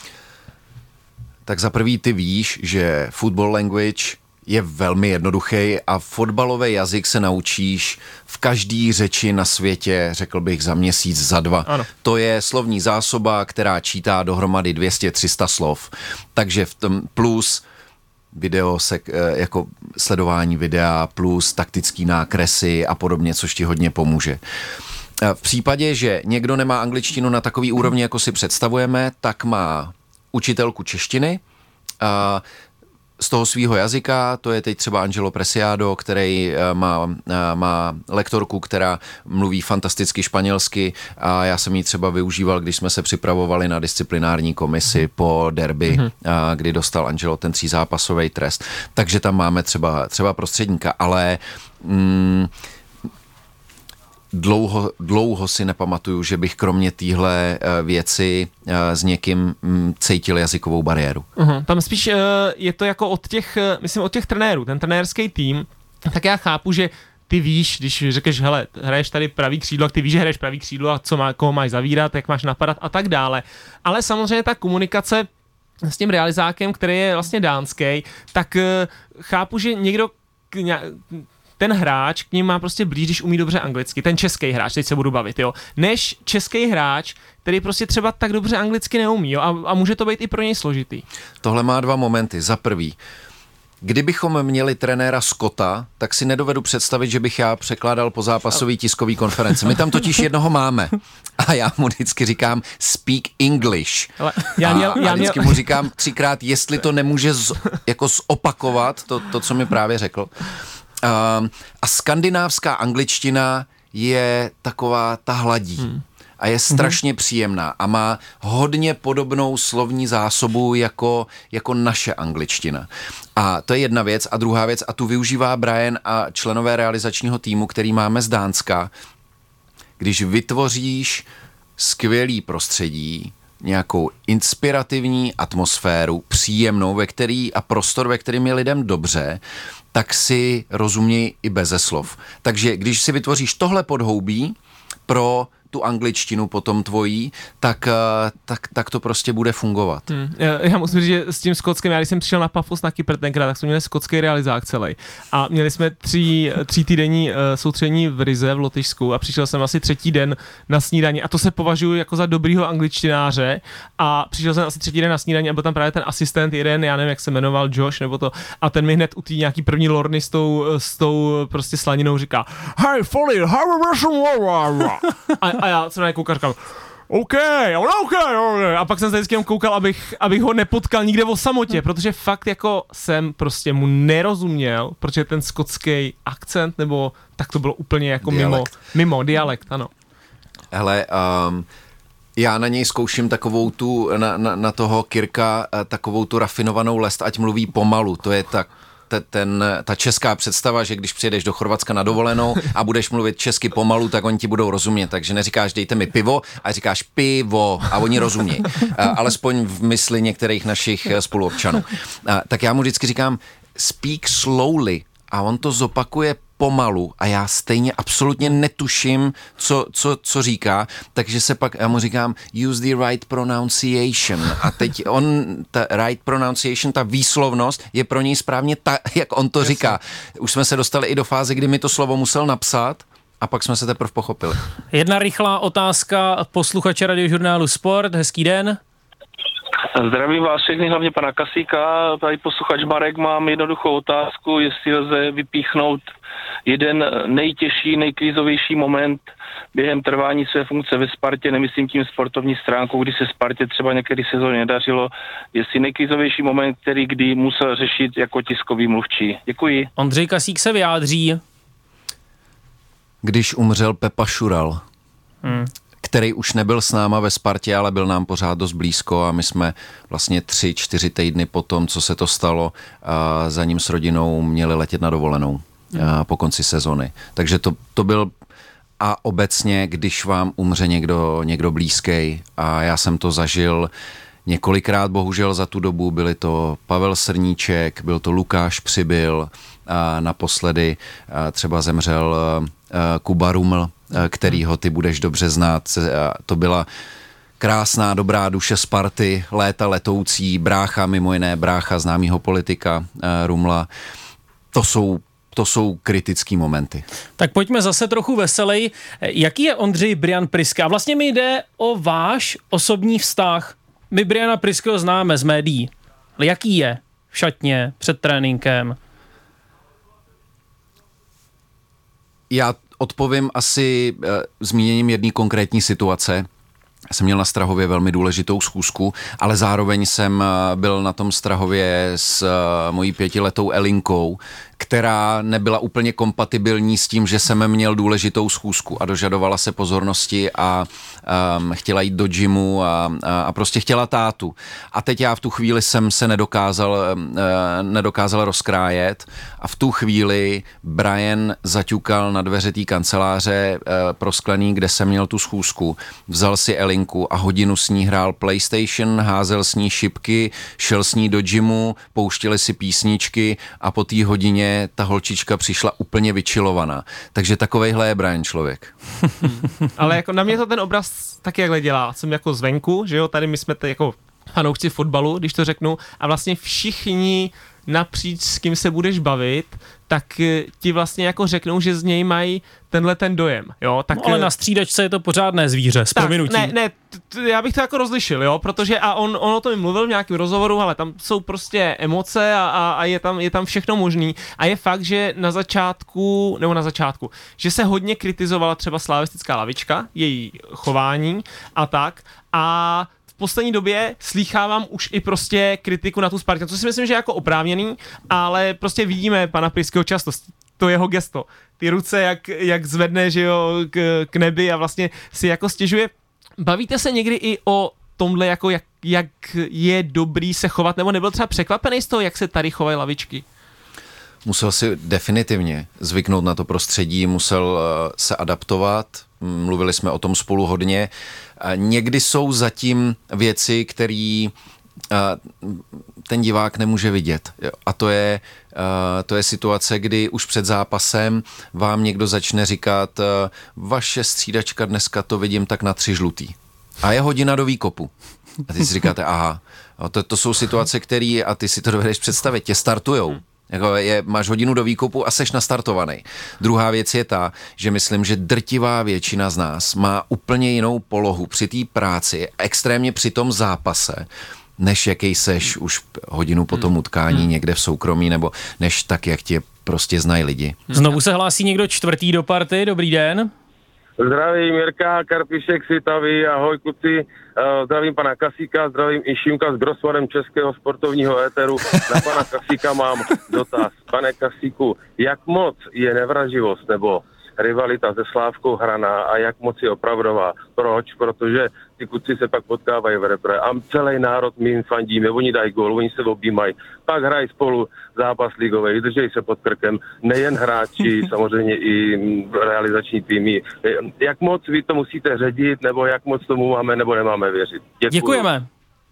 Tak za prvý ty víš, že football language je velmi jednoduchý a fotbalový jazyk se naučíš v každý řeči na světě, řekl bych, za měsíc, za dva. Ano. To je slovní zásoba, která čítá dohromady dvě stě tři sta slov. Takže v tom plus video, sek, jako sledování videa, plus taktický nákresy a podobně, což ti hodně pomůže. V případě, že někdo nemá angličtinu na takový úrovni, jako si představujeme, tak má učitelku češtiny a z toho svýho jazyka, to je teď třeba Angelo Preciado, který má, má lektorku, která mluví fantasticky španělsky a já jsem ji třeba využíval, když jsme se připravovali na disciplinární komisi po derby, mm-hmm. kdy dostal Angelo ten třízápasový trest. Takže tam máme třeba, třeba prostředníka, ale mm, Dlouho, dlouho si nepamatuju, že bych kromě téhle věci s někým cítil jazykovou bariéru. Uh-huh. Tam spíš je to jako od těch, myslím od těch trenérů, ten trenérský tým, tak já chápu, že ty víš, když řekneš, hele, hraješ tady pravý křídlo, ty víš, že hraješ pravý křídlo a co má, koho máš zavírat, jak máš napadat a tak dále. Ale samozřejmě ta komunikace s tím realizákem, který je vlastně dánský, tak chápu, že někdo ten hráč k ním má prostě blíž, když umí dobře anglicky, ten český hráč, teď se budu bavit, jo, než český hráč, který prostě třeba tak dobře anglicky neumí, jo, a, a může to být i pro něj složitý. Tohle má dva momenty. Za prvý, kdybychom měli trenéra Scotta, tak si nedovedu představit, že bych já překládal po zápasový tiskový konferenci. My tam totiž jednoho máme. A já mu vždycky říkám speak English. Ale já měl, a, já a vždycky měl... mu říkám třikrát, jestli to nemůže z, jako zopakovat, to, to, co mi právě řekl. Uh, a skandinávská angličtina je taková, ta hladí hmm. a je strašně hmm. příjemná a má hodně podobnou slovní zásobu jako, jako naše angličtina. A to je jedna věc. A druhá věc, a tu využívá Brian a členové realizačního týmu, který máme z Dánska, když vytvoříš skvělý prostředí, nějakou inspirativní atmosféru, příjemnou, ve který a prostor, ve kterým je lidem dobře, tak si rozumějí i beze slov. Takže když si vytvoříš tohle podhoubí pro tu angličtinu potom tvojí, tak, tak, tak to prostě bude fungovat. Hmm. Já, já musím říct, že s tím skotským, já když jsem přišel na Pafos na Kypr tenkrát, tak jsme měli skotský realizák celý. A měli jsme tří, tří týdenní uh, soustředění v Rize v Lotyšsku a přišel jsem asi třetí den na snídani a to se považuji jako za dobrýho angličtináře a přišel jsem asi třetí den na snídani a byl tam právě ten asistent jeden, já nevím, jak se jmenoval, Josh nebo to, a ten mi hned u té nějaký první lorny s tou, s tou prostě slaninou říká: Hey, Foley, how a, a já jsem na něj koukal, říkám, OK, OK, a pak jsem se vždycky koukal, abych, abych ho nepotkal nikde o samotě, protože fakt jako jsem prostě mu nerozuměl, protože ten skotský akcent, nebo tak to bylo úplně jako dialekt. mimo, mimo dialekt, ano. Hele, um, já na něj zkouším takovou tu, na, na, na toho Kirka, takovou tu rafinovanou lest, ať mluví pomalu, to je tak, ten, ta česká představa, že když přijedeš do Chorvatska na dovolenou a budeš mluvit česky pomalu, tak oni ti budou rozumět. Takže neříkáš dejte mi pivo, a říkáš pivo a oni rozumějí. Alespoň v mysli některých našich spoluobčanů. Tak já mu vždycky říkám speak slowly a on to zopakuje pomalu a já stejně absolutně netuším, co, co, co říká, takže se pak, já mu říkám use the right pronunciation a teď on, ta right pronunciation, ta výslovnost je pro něj správně tak, jak on to Jasně. říká. Už jsme se dostali i do fáze, kdy mi to slovo musel napsat a pak jsme se teprve pochopili. Jedna rychlá otázka posluchače Radiožurnálu Sport, hezký den. Zdravím vás všechny, hlavně pana Kasíka. Tady posluchač Marek, mám jednoduchou otázku, jestli lze vypíchnout jeden nejtěžší, nejkrizovější moment během trvání své funkce ve Spartě, nemyslím tím sportovní stránkou, kdy se Spartě třeba některý sezóny nedařilo, jestli nejkrizovější moment, který kdy musel řešit jako tiskový mluvčí. Děkuji. Ondřej Kasík se vyjádří. Když umřel Pepa Šural. Hmm. který už nebyl s náma ve Spartě, ale byl nám pořád dost blízko a my jsme vlastně tři, čtyři týdny po tom, co se to stalo, a za ním s rodinou měli letět na dovolenou a po konci sezony. Takže to, to byl a obecně, když vám umře někdo, někdo blízký a já jsem to zažil několikrát, bohužel za tu dobu, byli to Pavel Srníček, byl to Lukáš Přibyl a naposledy a třeba zemřel Kuba Ruml, kterýho ty budeš dobře znát. To byla krásná, dobrá duše Sparty, léta letoucí, brácha, mimo jiné brácha známýho politika Rumla. To jsou To jsou kritický momenty. Tak pojďme zase trochu veselej. Jaký je Ondřej Brian Priske? A vlastně mi jde o váš osobní vztah. My Briana Priskeho známe z médií. Ale jaký je v šatně, před tréninkem? Já odpovím asi e, zmíněním jedné konkrétní situace. Já jsem měl na Strahově velmi důležitou schůzku, ale zároveň jsem byl na tom Strahově s mojí pětiletou Elinkou, která nebyla úplně kompatibilní s tím, že jsem měl důležitou schůzku a dožadovala se pozornosti a um, chtěla jít do gymu a, a, a prostě chtěla tátu. A teď já v tu chvíli jsem se nedokázal, uh, nedokázal rozkrájet a v tu chvíli Brian zaťukal na dveře té kanceláře uh, prosklený, kde jsem měl tu schůzku, vzal si Elinku a hodinu s ní hrál PlayStation, házel s ní šipky, šel s ní do gymu, pouštěli si písničky a po té hodině ta holčička přišla úplně vyčilovaná. Takže takovejhle je Brian člověk. Ale jako na mě to ten obraz taky jakhle dělá. Jsem jako zvenku, že jo, tady my jsme tady jako fanoušci fotbalu, když to řeknu, a vlastně všichni napříč, s kým se budeš bavit, tak ti vlastně jako řeknou, že z něj mají tenhle ten dojem, jo. Tak, no, ale na střídačce je to pořádné zvíře, s tak, prominutím. Ne, ne, t- t- já bych to jako rozlišil, jo, protože a on, on o tom mluvil v nějakém rozhovoru, ale tam jsou prostě emoce a, a, a je, tam, je tam všechno možný a je fakt, že na začátku, nebo na začátku, že se hodně kritizovala třeba slavistická lavička, její chování a tak a v poslední době slýchávám už i prostě kritiku na tu Spartu, co si myslím, že je jako oprávněný, ale prostě vidíme pana Priskeho často, to jeho gesto, ty ruce, jak, jak zvedne, že jo, k, k nebi a vlastně si jako stěžuje. Bavíte se někdy i o tomhle, jako jak, jak je dobrý se chovat, nebo nebyl třeba překvapený z toho, jak se tady chovají lavičky? Musel si definitivně zvyknout na to prostředí, musel se adaptovat, mluvili jsme o tom spolu hodně. Někdy jsou zatím věci, které ten divák nemůže vidět. A to je, to je situace, kdy už před zápasem vám někdo začne říkat vaše střídačka dneska to vidím tak na tři žlutý. A je hodina do výkopu. A ty si říkáte, aha, to, to jsou situace, které, a ty si to dovedeš představit, tě startujou. Jako je, máš hodinu do výkopu a seš nastartovaný. Druhá věc je ta, že myslím, že drtivá většina z nás má úplně jinou polohu při té práci, extrémně při tom zápase, než jaký seš už hodinu po tom utkání hmm. někde v soukromí, nebo než tak, jak tě prostě znají lidi. Znovu se hlásí někdo čtvrtý do party, dobrý den. Zdravím Jirka, Karpišek, Svitavý, ahoj kluci. Uh, zdravím pana Kasíka, zdravím i Šimka s Grossmanem Českého sportovního éteru. Na pana Kasíka mám dotaz. Pane Kasíku, jak moc je nevraživost nebo rivalita se Slávkou hraná a jak moc je opravdová? Proč? Protože ty kluci se pak potkávají v repre a celý národ my jim fandíme, oni dají gól, oni se objímají, pak hrají spolu zápas ligový, držejí se pod krkem, nejen hráči, samozřejmě i realizační týmy. Jak moc vy to musíte ředit, nebo jak moc tomu máme nebo nemáme věřit? Děkuju. Děkujeme.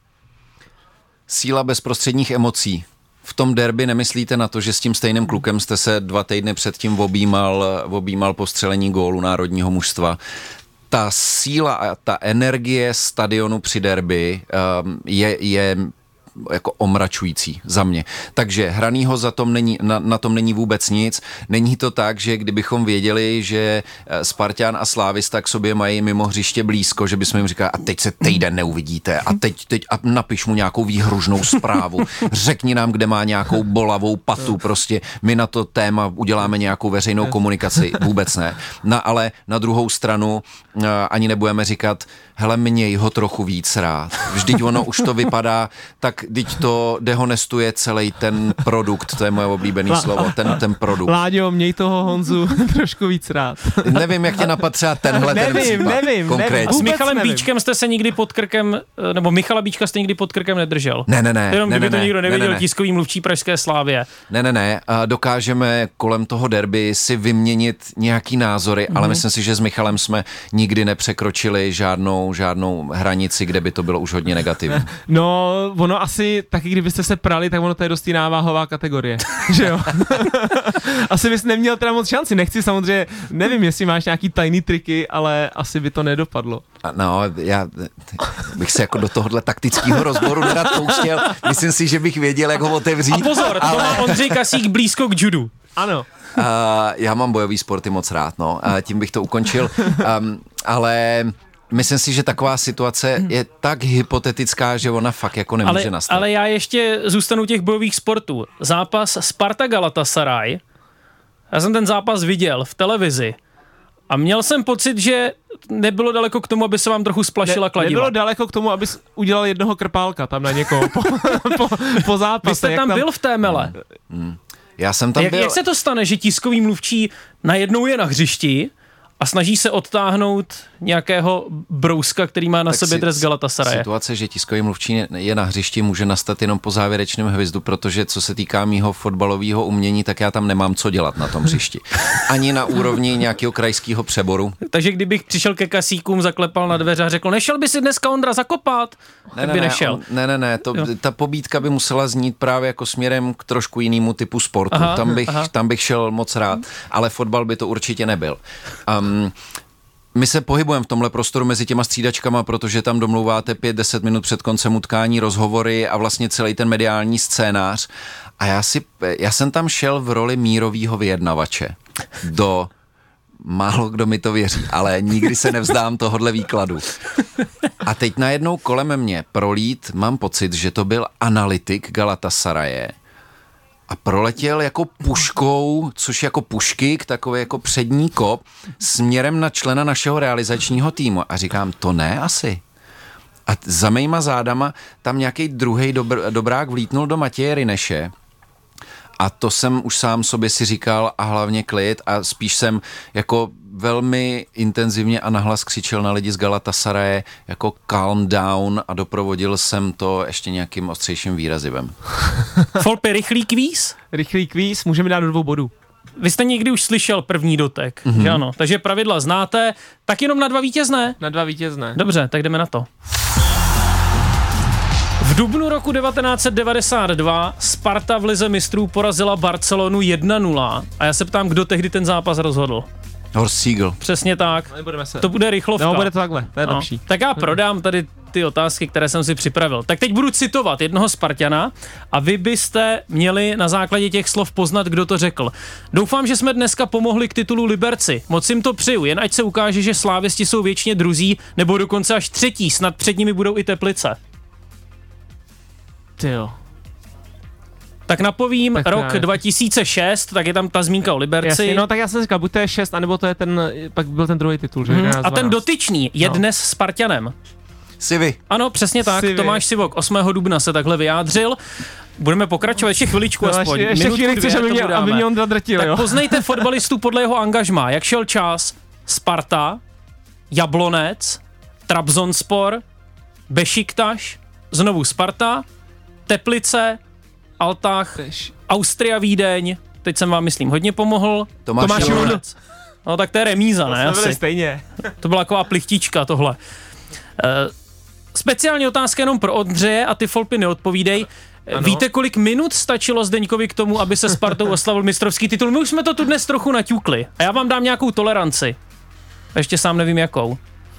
Síla bezprostředních emocí. V tom derby nemyslíte na to, že s tím stejným klukem jste se dva týdny předtím objímal, objímal po střelení gólu národního mužstva. Ta síla a ta energie stadionu při derby um, je, je jako omračující za mě. Takže hranýho za tom není, na, na tom není vůbec nic. Není to tak, že kdybychom věděli, že Spartan a Slávista k sobě mají mimo hřiště blízko, že bychom jim říkali, a teď se týden neuvidíte a teď, teď a napiš mu nějakou výhružnou zprávu. Řekni nám, kde má nějakou bolavou patu. Prostě my na to téma uděláme nějakou veřejnou komunikaci. Vůbec ne. No, ale na druhou stranu ani nebudeme říkat, hele, měj ho trochu víc rád. Vždyť ono už to vypadá, tak vždyť to dehonestuje celý ten produkt, to je moje oblíbené slovo, ten, ten produkt. Láďo, měj toho Honzu trošku víc rád. Nevím, jak tě napad třeba tenhle nevím, ten případ. Nevím, konkrétně. nevím. S Michalem nevím. Bíčkem jste se nikdy pod krkem, nebo Michala Bíčka jste nikdy pod krkem nedržel? Ne, ne, ne. Jenom ne, kdyby ne, to nikdo nevěděl, ne, ne. tiskový mluvčí pražské Slávie. Ne, ne, ne. A dokážeme kolem toho derby si vyměnit nějaký názory, mm-hmm. ale myslím si, že s Michalem jsme nikdy nepřekročili žádnou, žádnou hranici, kde by to bylo už hodně negativní. No, ono asi taky, kdybyste se prali, tak ono to je dost jiná váhová kategorie, že jo? Asi bys neměl teda moc šanci, nechci samozřejmě, nevím, jestli máš nějaký tajný triky, ale asi by to nedopadlo. No, já bych se jako do tohohle taktického rozboru nerad pouštěl, myslím si, že bych věděl, jak ho otevřít. A pozor, ale... to má Ondřej Kasík blízko k judu. Ano. Uh, já mám bojový sporty moc rád, no, a tím bych to ukončil, um, ale... Myslím si, že taková situace je tak hypotetická, že ona fakt jako nemůže ale, nastat. Ale já ještě zůstanu těch bojových sportů. Zápas Sparta Galatasaray. Já jsem ten zápas viděl v televizi a měl jsem pocit, že nebylo daleko k tomu, aby se vám trochu splašila ne, kladiva. Nebylo daleko k tomu, abys udělal jednoho krpálka tam na někoho po, po, po zápase. Vy jste tam, tam byl v té mele. Hmm. Já jsem tam jak, byl. Jak se to stane, že tiskový mluvčí najednou je na hřišti a snaží se odtáhnout nějakého brouska, který má na tak sobě si, dres Galatasaraje? Situace, že tiskový mluvčí je na hřišti, může nastat jenom po závěrečném hvizdu, protože co se týká mýho fotbalového umění, tak já tam nemám co dělat na tom hřišti. Ani na úrovni nějakého krajského přeboru. Takže kdybych přišel ke Kasíkům, zaklepal na dveře a řekl, nešel by si dneska Ondra zakopat? Ne, by ne, nešel. On, ne, ne, ne, to, ta pobídka by musela znít právě jako směrem k trošku jinému typu sportu. Aha, tam, bych, tam bych šel moc rád, ale fotbal by to určitě nebyl. Um, My se pohybujeme v tomhle prostoru mezi těma střídačkama, protože tam domlouváte pět deset minut před koncem utkání, rozhovory a vlastně celý ten mediální scénář. A já, si, já jsem tam šel v roli mírovýho vyjednavače. Do... Málo kdo mi to věří, ale nikdy se nevzdám tohodle výkladu. A teď najednou kolem mě prolít, mám pocit, že to byl analytik Galatasaraje. A proletěl jako puškou, což jako puškyk, takový jako přední kop, směrem na člena našeho realizačního týmu. A říkám, to ne asi. A za mýma zádama tam nějaký druhej dobr, dobrák vlítnul do Matěje Ryneše. A to jsem už sám sobě si říkal a hlavně klid a spíš jsem jako velmi intenzivně a nahlas křičel na lidi z Galatasaraje jako calm down a doprovodil jsem to ještě nějakým ostřejším výrazivem. Folpy, rychlý kvíz? Rychlý kvíz, můžeme dát do dvou bodů. Vy jste někdy už slyšel první dotek, mm-hmm. že ano? Takže pravidla znáte, tak jenom na dva vítězné? Na dva vítězné. Dobře, tak jdeme na to. V dubnu roku devatenáct set devadesát dva Sparta v lize mistrů porazila Barcelonu jedna nula a já se ptám, kdo tehdy ten zápas rozhodl. Horst Siegel. Přesně tak. Se... To bude rychlovka. No, bude to takhle, to je no. lepší. Tak já prodám tady ty otázky, které jsem si připravil. Tak teď budu citovat jednoho Spartana a vy byste měli na základě těch slov poznat, kdo to řekl. Doufám, že jsme dneska pomohli k titulu Liberci. Moc jim to přeju, jen ať se ukáže, že slávisti jsou věčně druzí, nebo dokonce až třetí, snad před nimi budou i Teplice. Tyjo. Tak napovím Tak rok ne. dva tisíce šest, tak je tam ta zmínka o Liberci. Jasně, no tak já jsem říkal, buď to je šest, anebo to je ten, pak byl ten druhý titul, že? Hmm, jedenáct, a ten dvanáct. dotyčný je No. dnes Spartanem. Sivy. Ano, přesně tak. Sivy. Tomáš Sivok osmého dubna se takhle vyjádřil. Budeme pokračovat ještě chviličku No, aspoň. ještě, ještě Minutku, chvíli dvě, chceš, aby to mě, udáme. aby mě Ondra drtil, Tak jo? poznejte fotbalistů podle jeho angažmá. Jak šel čas? Sparta, Jablonec, Trabzonspor, Bešiktaš, znovu Sparta, Teplice, Altach, Austria Vídeň, teď jsem vám myslím hodně pomohl, Tomáš Tomáš Jablonec. Jablonec. No tak to je remíza, ne? To byli Asi. stejně. To byla taková plichtička tohle. Uh, speciální otázka jenom pro Ondřeje a ty Folpy neodpovídej. Ano. Víte, kolik minut stačilo Zdeňkovi k tomu, aby se Spartou oslavil mistrovský titul? My už jsme to tu dnes trochu naťukli. A já vám dám nějakou toleranci. A ještě sám nevím jakou.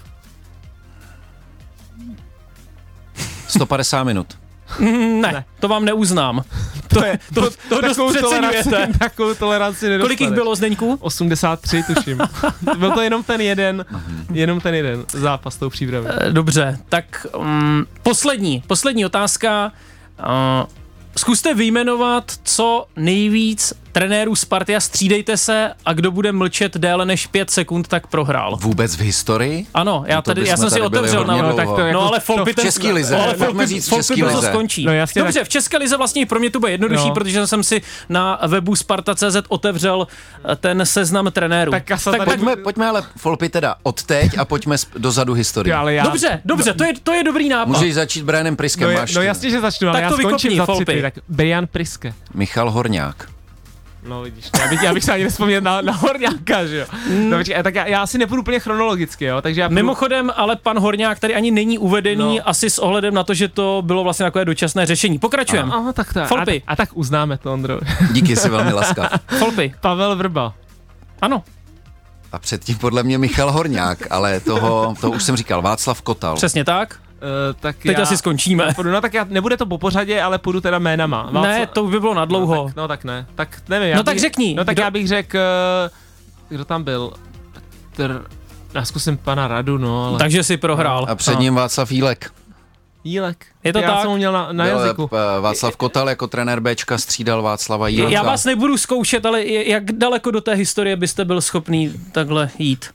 sto padesát minut. Mm, ne, ne, to vám neuznám. To, je, to, to dost Takovou toleranci, přeceňujete. takovou toleranci nedostaneš. Kolik jich bylo, Zdeňku? osmdesát tři, tuším. Byl to jenom ten jeden, jenom ten jeden zápas tou přípravou. Eh, Dobře, tak um, poslední, poslední otázka. Uh, zkuste vyjmenovat co nejvíc trenérů Sparty a střídejte se a kdo bude mlčet déle než pět sekund, tak prohrál. Vůbec v historii? Ano, já, No to tady, já bychom jsem si tady byli otevřel hodně na dlouho. tak to jako- No ale Folpy v České lize, no, ale pojďme Folpy, říct v Folpy České brzo lize. skončí. No jasně, Dobře, v České lize vlastně pro mě to bude jednodušší, No. protože jsem si na webu Sparta tečka cé zet otevřel eh, ten seznam trenérů. Tak Kasa tak tady- pojďme, Pojďme, pojďme ale Folpy teda odteď a pojďme sp- dozadu historie. Ale já, dobře, dobře, to je, to je dobrý nápad. Můžeš začít Brianem Priskem, no, je, máš no ty. jasně, že začnu, ale Tak já to skončím vykopni, za Folpy. tři, tak Brian Priske. Michal Horňák. No vidíš, já bych, já bych se ani nespomněl na, na Horňáka, že jo. No, počkej, tak já, já asi nepůjdu úplně chronologicky, jo, takže já půjdu... Mimochodem, ale pan Horňák tady ani není uvedený, No. asi s ohledem na to, že to bylo vlastně takové dočasné řešení. Pokračujeme. Aha, tak to. Folpy. A, a tak uznáme to, Ondro. Díky, jsi velmi laskav. Folpy. Pavel Vrba. Ano. A předtím podle mě Michal Horňák, ale toho, to už jsem říkal, Václav Kotal. Přesně tak. Uh, tak Teď já... asi skončíme. Půjdu, no tak já, nebude to po pořadě, ale půjdu teda jménama. Václav- Ne, to by bylo na dlouho. No tak, no tak ne, tak nevím. Já No tak bych, řekni, No tak kdo- já bych řekl, kdo tam byl? Petr, já zkusím pana Radu, no, ale... Takže si prohrál. A před ním Václav Jílek. Jílek. Je to já tak? jsem ho měl na, na Byl, jazyku. eh, Václav Kotal jako trenér Bčka střídal Václava Jílka. Já vás nebudu zkoušet, ale jak daleko do té historie byste byl schopný takhle jít?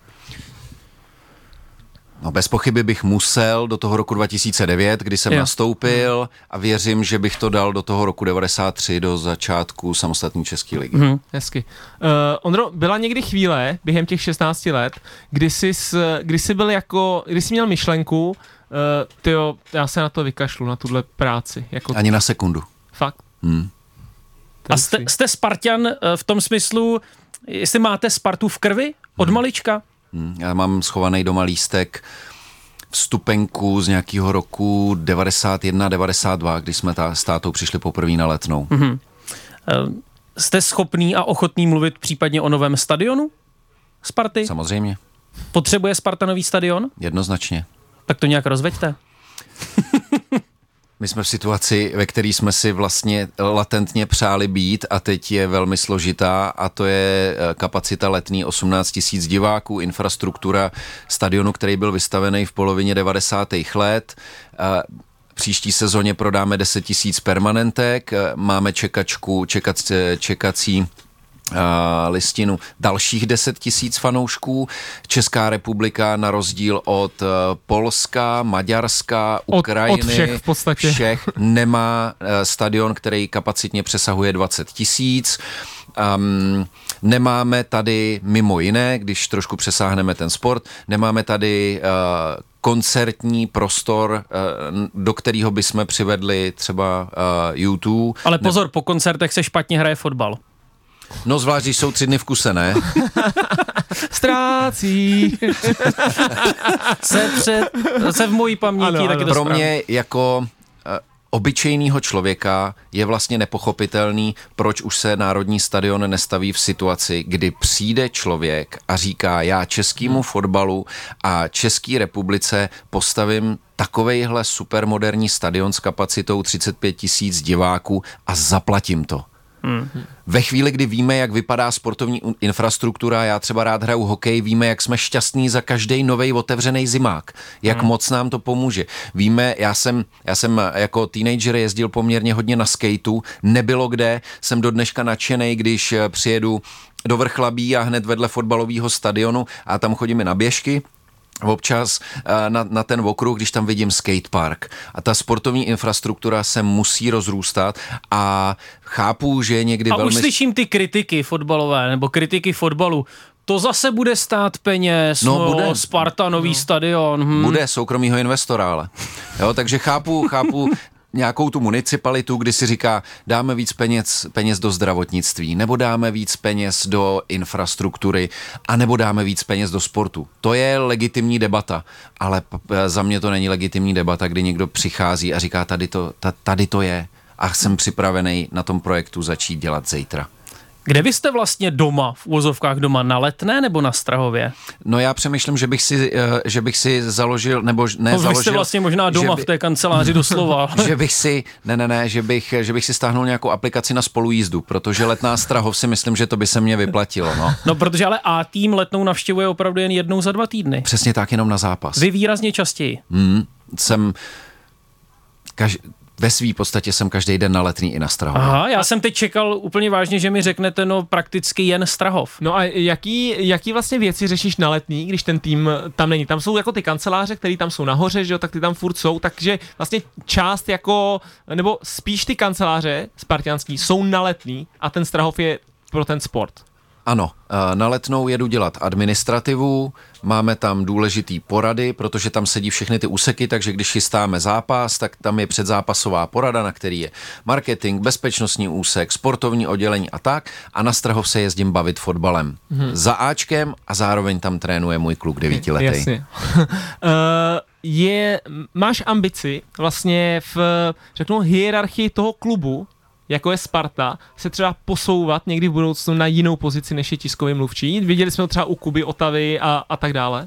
No bez pochyby bych musel do toho roku dva tisíce devět, kdy jsem Jo. nastoupil a věřím, že bych to dal do toho roku devadesát tři, do začátku samostatné České ligy. Mhm. Hezky. Uh, Ondro, byla někdy chvíle během těch šestnácti let, kdy jsi, s, kdy jsi byl jako, kdy jsi měl myšlenku, uh, tyjo, já se na to vykašlu, na tuhle práci. Jako, Ani na sekundu. fakt. Hmm. To je A jste, hustý. jste Spartan eh, v tom smyslu, jestli máte Spartu v krvi od malička? Hmm. Já mám schovaný doma lístek vstupenku z nějakého roku devadesát jedna devadesát dva, když jsme ta, s tátou přišli poprvé na Letnou. Mhm. Eh, Jste schopný a ochotný mluvit případně o novém stadionu Sparty? Samozřejmě, Potřebuje Sparta nový stadion? jednoznačně. Tak to nějak rozveďte. My jsme v situaci, ve které jsme si vlastně latentně přáli být a teď je velmi složitá a to je kapacita Letný osmnáct tisíc diváků, infrastruktura stadionu, který byl vystavený v polovině devadesátých let. Příští sezóně prodáme deset tisíc permanentek, máme čekačku, čekat, čekací listinu dalších deset tisíc fanoušků. Česká republika na rozdíl od Polska, Maďarska, Ukrajiny, od všech v podstatě. všech nemá stadion, který kapacitně přesahuje dvacet tisíc. Um, nemáme tady mimo jiné, když trošku přesáhneme ten sport, nemáme tady uh, koncertní prostor, uh, do kterého bychom přivedli třeba uh, U dva. Ale pozor, po koncertech se špatně hraje fotbal. No zvlášť, když jsou tři dny v kuse, ne? Ztrácí. Se, před, se v mojí paměti, Ano, tak ano. je to Pro správně. mě jako uh, obyčejného člověka je vlastně nepochopitelný, proč už se Národní stadion nestaví v situaci, kdy přijde člověk a říká, já českému fotbalu a České republice postavím takovejhle supermoderní stadion s kapacitou třicet pět tisíc diváků a zaplatím to. Hmm. Ve chvíli, kdy víme, jak vypadá sportovní infrastruktura, já třeba rád hraju hokej, víme, jak jsme šťastní za každý novej otevřený zimák, jak hmm. moc nám to pomůže. Víme, já jsem, já jsem jako teenager jezdil poměrně hodně na skateu, nebylo kde, jsem do dneška nadšenej, když přijedu do Vrchlabí a hned vedle fotbalového stadionu a tam chodíme na běžky, občas na, na ten okruh, když tam vidím skatepark. A ta sportovní infrastruktura se musí rozrůstat a chápu, že je někdy a velmi... A už slyším ty kritiky fotbalové, nebo kritiky fotbalu. To zase bude stát peněz, no, no bude. Sparta, nový no. stadion. Hm. Bude, soukromýho investora, ale. Jo, takže chápu, chápu nějakou tu municipalitu, kdy si říká, dáme víc peněz, peněz do zdravotnictví, nebo dáme víc peněz do infrastruktury, a nebo dáme víc peněz do sportu. To je legitimní debata, ale za mě to není legitimní debata, kdy někdo přichází a říká, tady to, tady to je a jsem připravený na tom projektu začít dělat zítra. Kde vy jste vlastně doma, v uvozovkách doma, na Letné nebo na Strahově? No já přemýšlím, že bych si, že bych si založil, nebo ne no, založil... Vy jste vlastně možná doma by, v té kanceláři doslova. Že bych si, ne, ne, ne, že bych, že bych si stáhnul nějakou aplikaci na spolujízdu, protože Letná Strahov si myslím, že to by se mně vyplatilo, no. No protože ale A tým Letnou navštěvuje opravdu jen jednou za dva týdny. Přesně tak, jenom na zápas. Vy výrazně častěji. Hmm, jsem... Kaž... Ve svý podstatě jsem každý den na Letný i na Strahově. Aha, já jsem teď čekal úplně vážně, že mi řeknete, no prakticky jen Strahov. No a jaký, jaký vlastně věci řešíš na Letný, když ten tým tam není? Tam jsou jako ty kanceláře, které tam jsou nahoře, že jo, tak ty tam furt jsou, takže vlastně část jako, nebo spíš ty kanceláře spartianský jsou na Letný a ten Strahov je pro ten sport. Ano, na Letnou jedu dělat administrativu, máme tam důležitý porady, protože tam sedí všechny ty úseky, takže když chystáme zápas, tak tam je předzápasová porada, na který je marketing, bezpečnostní úsek, sportovní oddělení a tak. A na Strahov se jezdím bavit fotbalem. Hmm. Za Ačkem a zároveň tam trénuje můj kluk devítiletý. Jasně. uh, je, máš ambici vlastně v, řeknu, hierarchii toho klubu, jako je Sparta, se třeba posouvat někdy v budoucnu na jinou pozici, než je tiskový mluvčí? Viděli jsme to třeba u Kuby, Otavy a, a tak dále?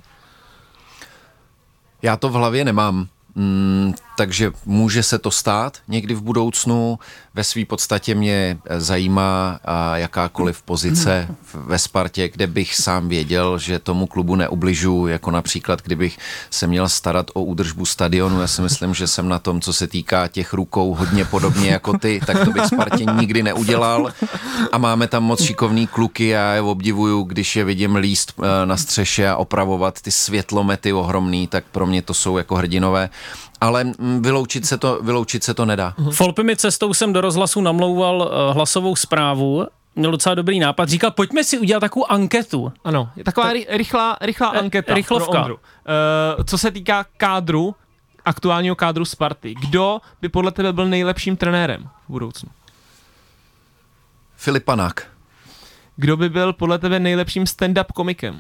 Já to v hlavě nemám, mm, takže může se to stát někdy v budoucnu. Ve své podstatě mě zajímá a jakákoliv pozice ve Spartě, kde bych sám věděl, že tomu klubu neubližuji, jako například, kdybych se měl starat o údržbu stadionu. Já si myslím, že jsem na tom, co se týká těch rukou, hodně podobně jako ty, tak to bych Spartě nikdy neudělal. A máme tam moc šikovný kluky, já je obdivuju, když je vidím líst na střeše a opravovat ty světlomety ohromný, tak pro mě to jsou jako hrdinové. Ale vyloučit se to, vyloučit se to nedá. Folpy mi cestou jsem do rozhlasu namlouval uh, hlasovou zprávu, měl docela dobrý nápad, říkal, pojďme si udělat takovou anketu. Ano, je taková tak, rychlá, rychlá anketa rychlovka. Pro Ondru. Uh, co se týká kádru, aktuálního kádru Sparty, kdo by podle tebe byl nejlepším trenérem v budoucnu? Filip Panák. Kdo by byl podle tebe nejlepším stand-up komikem?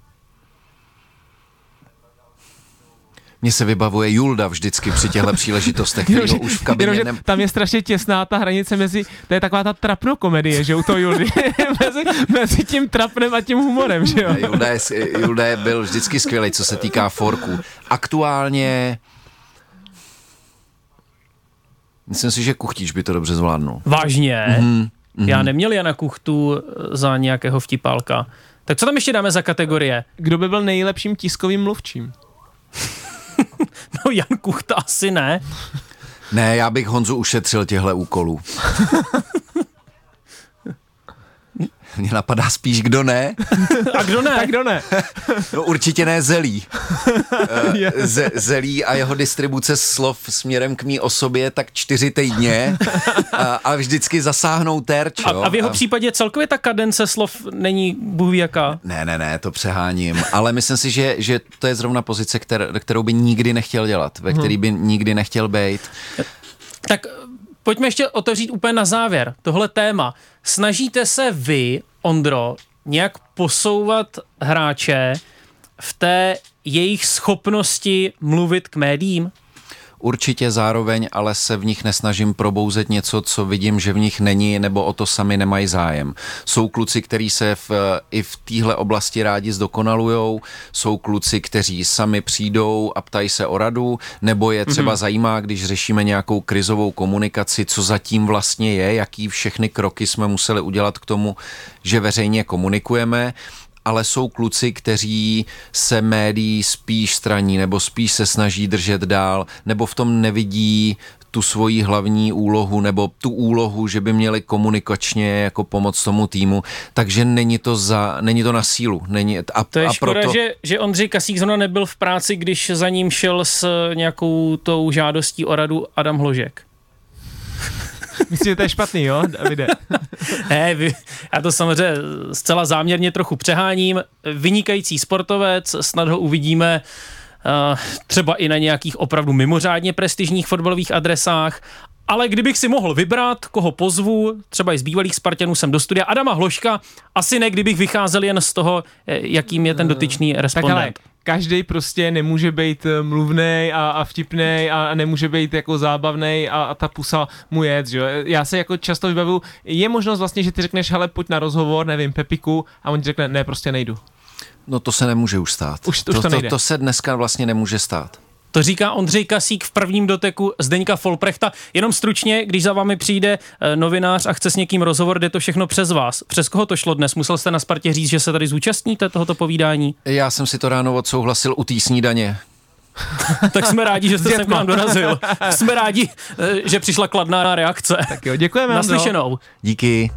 Mně se vybavuje Julda vždycky při těchto příležitostech, který ho už v kabině... Nem... Tam je strašně těsná ta hranice mezi, to je taková ta trapnokomedie, že u toho Juldy, mezi, mezi tím trapnem a tím humorem, že jo? Julda, je, Julda je byl vždycky skvělý, co se týká forků. Aktuálně... Myslím si, že Kuchtič by to dobře zvládnul. Vážně? Mm-hmm. Já neměl Jana Kuchtu za nějakého vtipálka. Tak co tam ještě dáme za kategorie? Kdo by byl nejlepším tiskovým mluvčím? No Jan Kuchta asi ne. Ne, já bych Honzu ušetřil těchto úkolů. Mně napadá spíš, kdo ne. A kdo ne? A kdo ne? No určitě ne Zelí. Z- Zelí a jeho distribuce slov směrem k mý osobě tak čtyři týdně a, a vždycky zasáhnou terč. A, a v jeho a... případě celkově ta kadence slov není bůh ví jaká? Ne, ne, ne, to přeháním. Ale myslím si, že, že to je zrovna pozice, kter- kterou by nikdy nechtěl dělat, ve který by nikdy nechtěl bejt. Tak pojďme ještě otevřít úplně na závěr tohle téma. Snažíte se vy, Ondro, nějak posouvat hráče v té jejich schopnosti mluvit k médiím? určitě zároveň, ale se v nich nesnažím probouzet něco, co vidím, že v nich není, nebo o to sami nemají zájem. Jsou kluci, kteří se v, i v téhle oblasti rádi zdokonalujou, jsou kluci, kteří sami přijdou a ptají se o radu, nebo je třeba mm-hmm. zajímá, když řešíme nějakou krizovou komunikaci, co zatím vlastně je, jaký všechny kroky jsme museli udělat k tomu, že veřejně komunikujeme, ale jsou kluci, kteří se médií spíš straní nebo spíš se snaží držet dál, nebo v tom nevidí tu svoji hlavní úlohu nebo tu úlohu, že by měli komunikačně jako pomoct tomu týmu, takže není to, za, není to na sílu. Není, a, to je a škoda, proto... že, že Ondřej Kasík zrovna nebyl v práci, když za ním šel s nějakou tou žádostí o radu Adam Hložek. Myslím, že to je špatný, jo, Davide? Ne, já to samozřejmě zcela záměrně trochu přeháním. Vynikající sportovec, snad ho uvidíme uh, třeba i na nějakých opravdu mimořádně prestižních fotbalových adresách, ale kdybych si mohl vybrat, koho pozvu, třeba i z bývalých Spartanů sem do studia, Adama Hložka, asi ne, kdybych vycházel jen z toho, jakým je ten dotyčný respondent. Každý prostě nemůže být mluvnej a, a vtipnej a, a nemůže být jako zábavnej a, a ta pusa mu jet, že jo. Já se jako často vybavuju, je možnost vlastně, že ty řekneš, hele, pojď na rozhovor, nevím, Pepiku, a on ti řekne, ne, prostě nejdu. No to se nemůže už stát. Už, už to, to, to, to se dneska vlastně nemůže stát. To říká Ondřej Kasík v prvním doteku Zdeňka Folprechta. Jenom stručně, když za vámi přijde novinář a chce s někým rozhovor, jde to všechno přes vás. Přes koho to šlo dnes? Musel jste na Spartě říct, že se tady zúčastníte tohoto povídání? Já jsem si to ráno odsouhlasil u té snídaně. Tak jsme rádi, že jste se k nám dorazil. Jsme rádi, že přišla kladná reakce. Tak jo, děkujeme. Naslyšenou. Díky.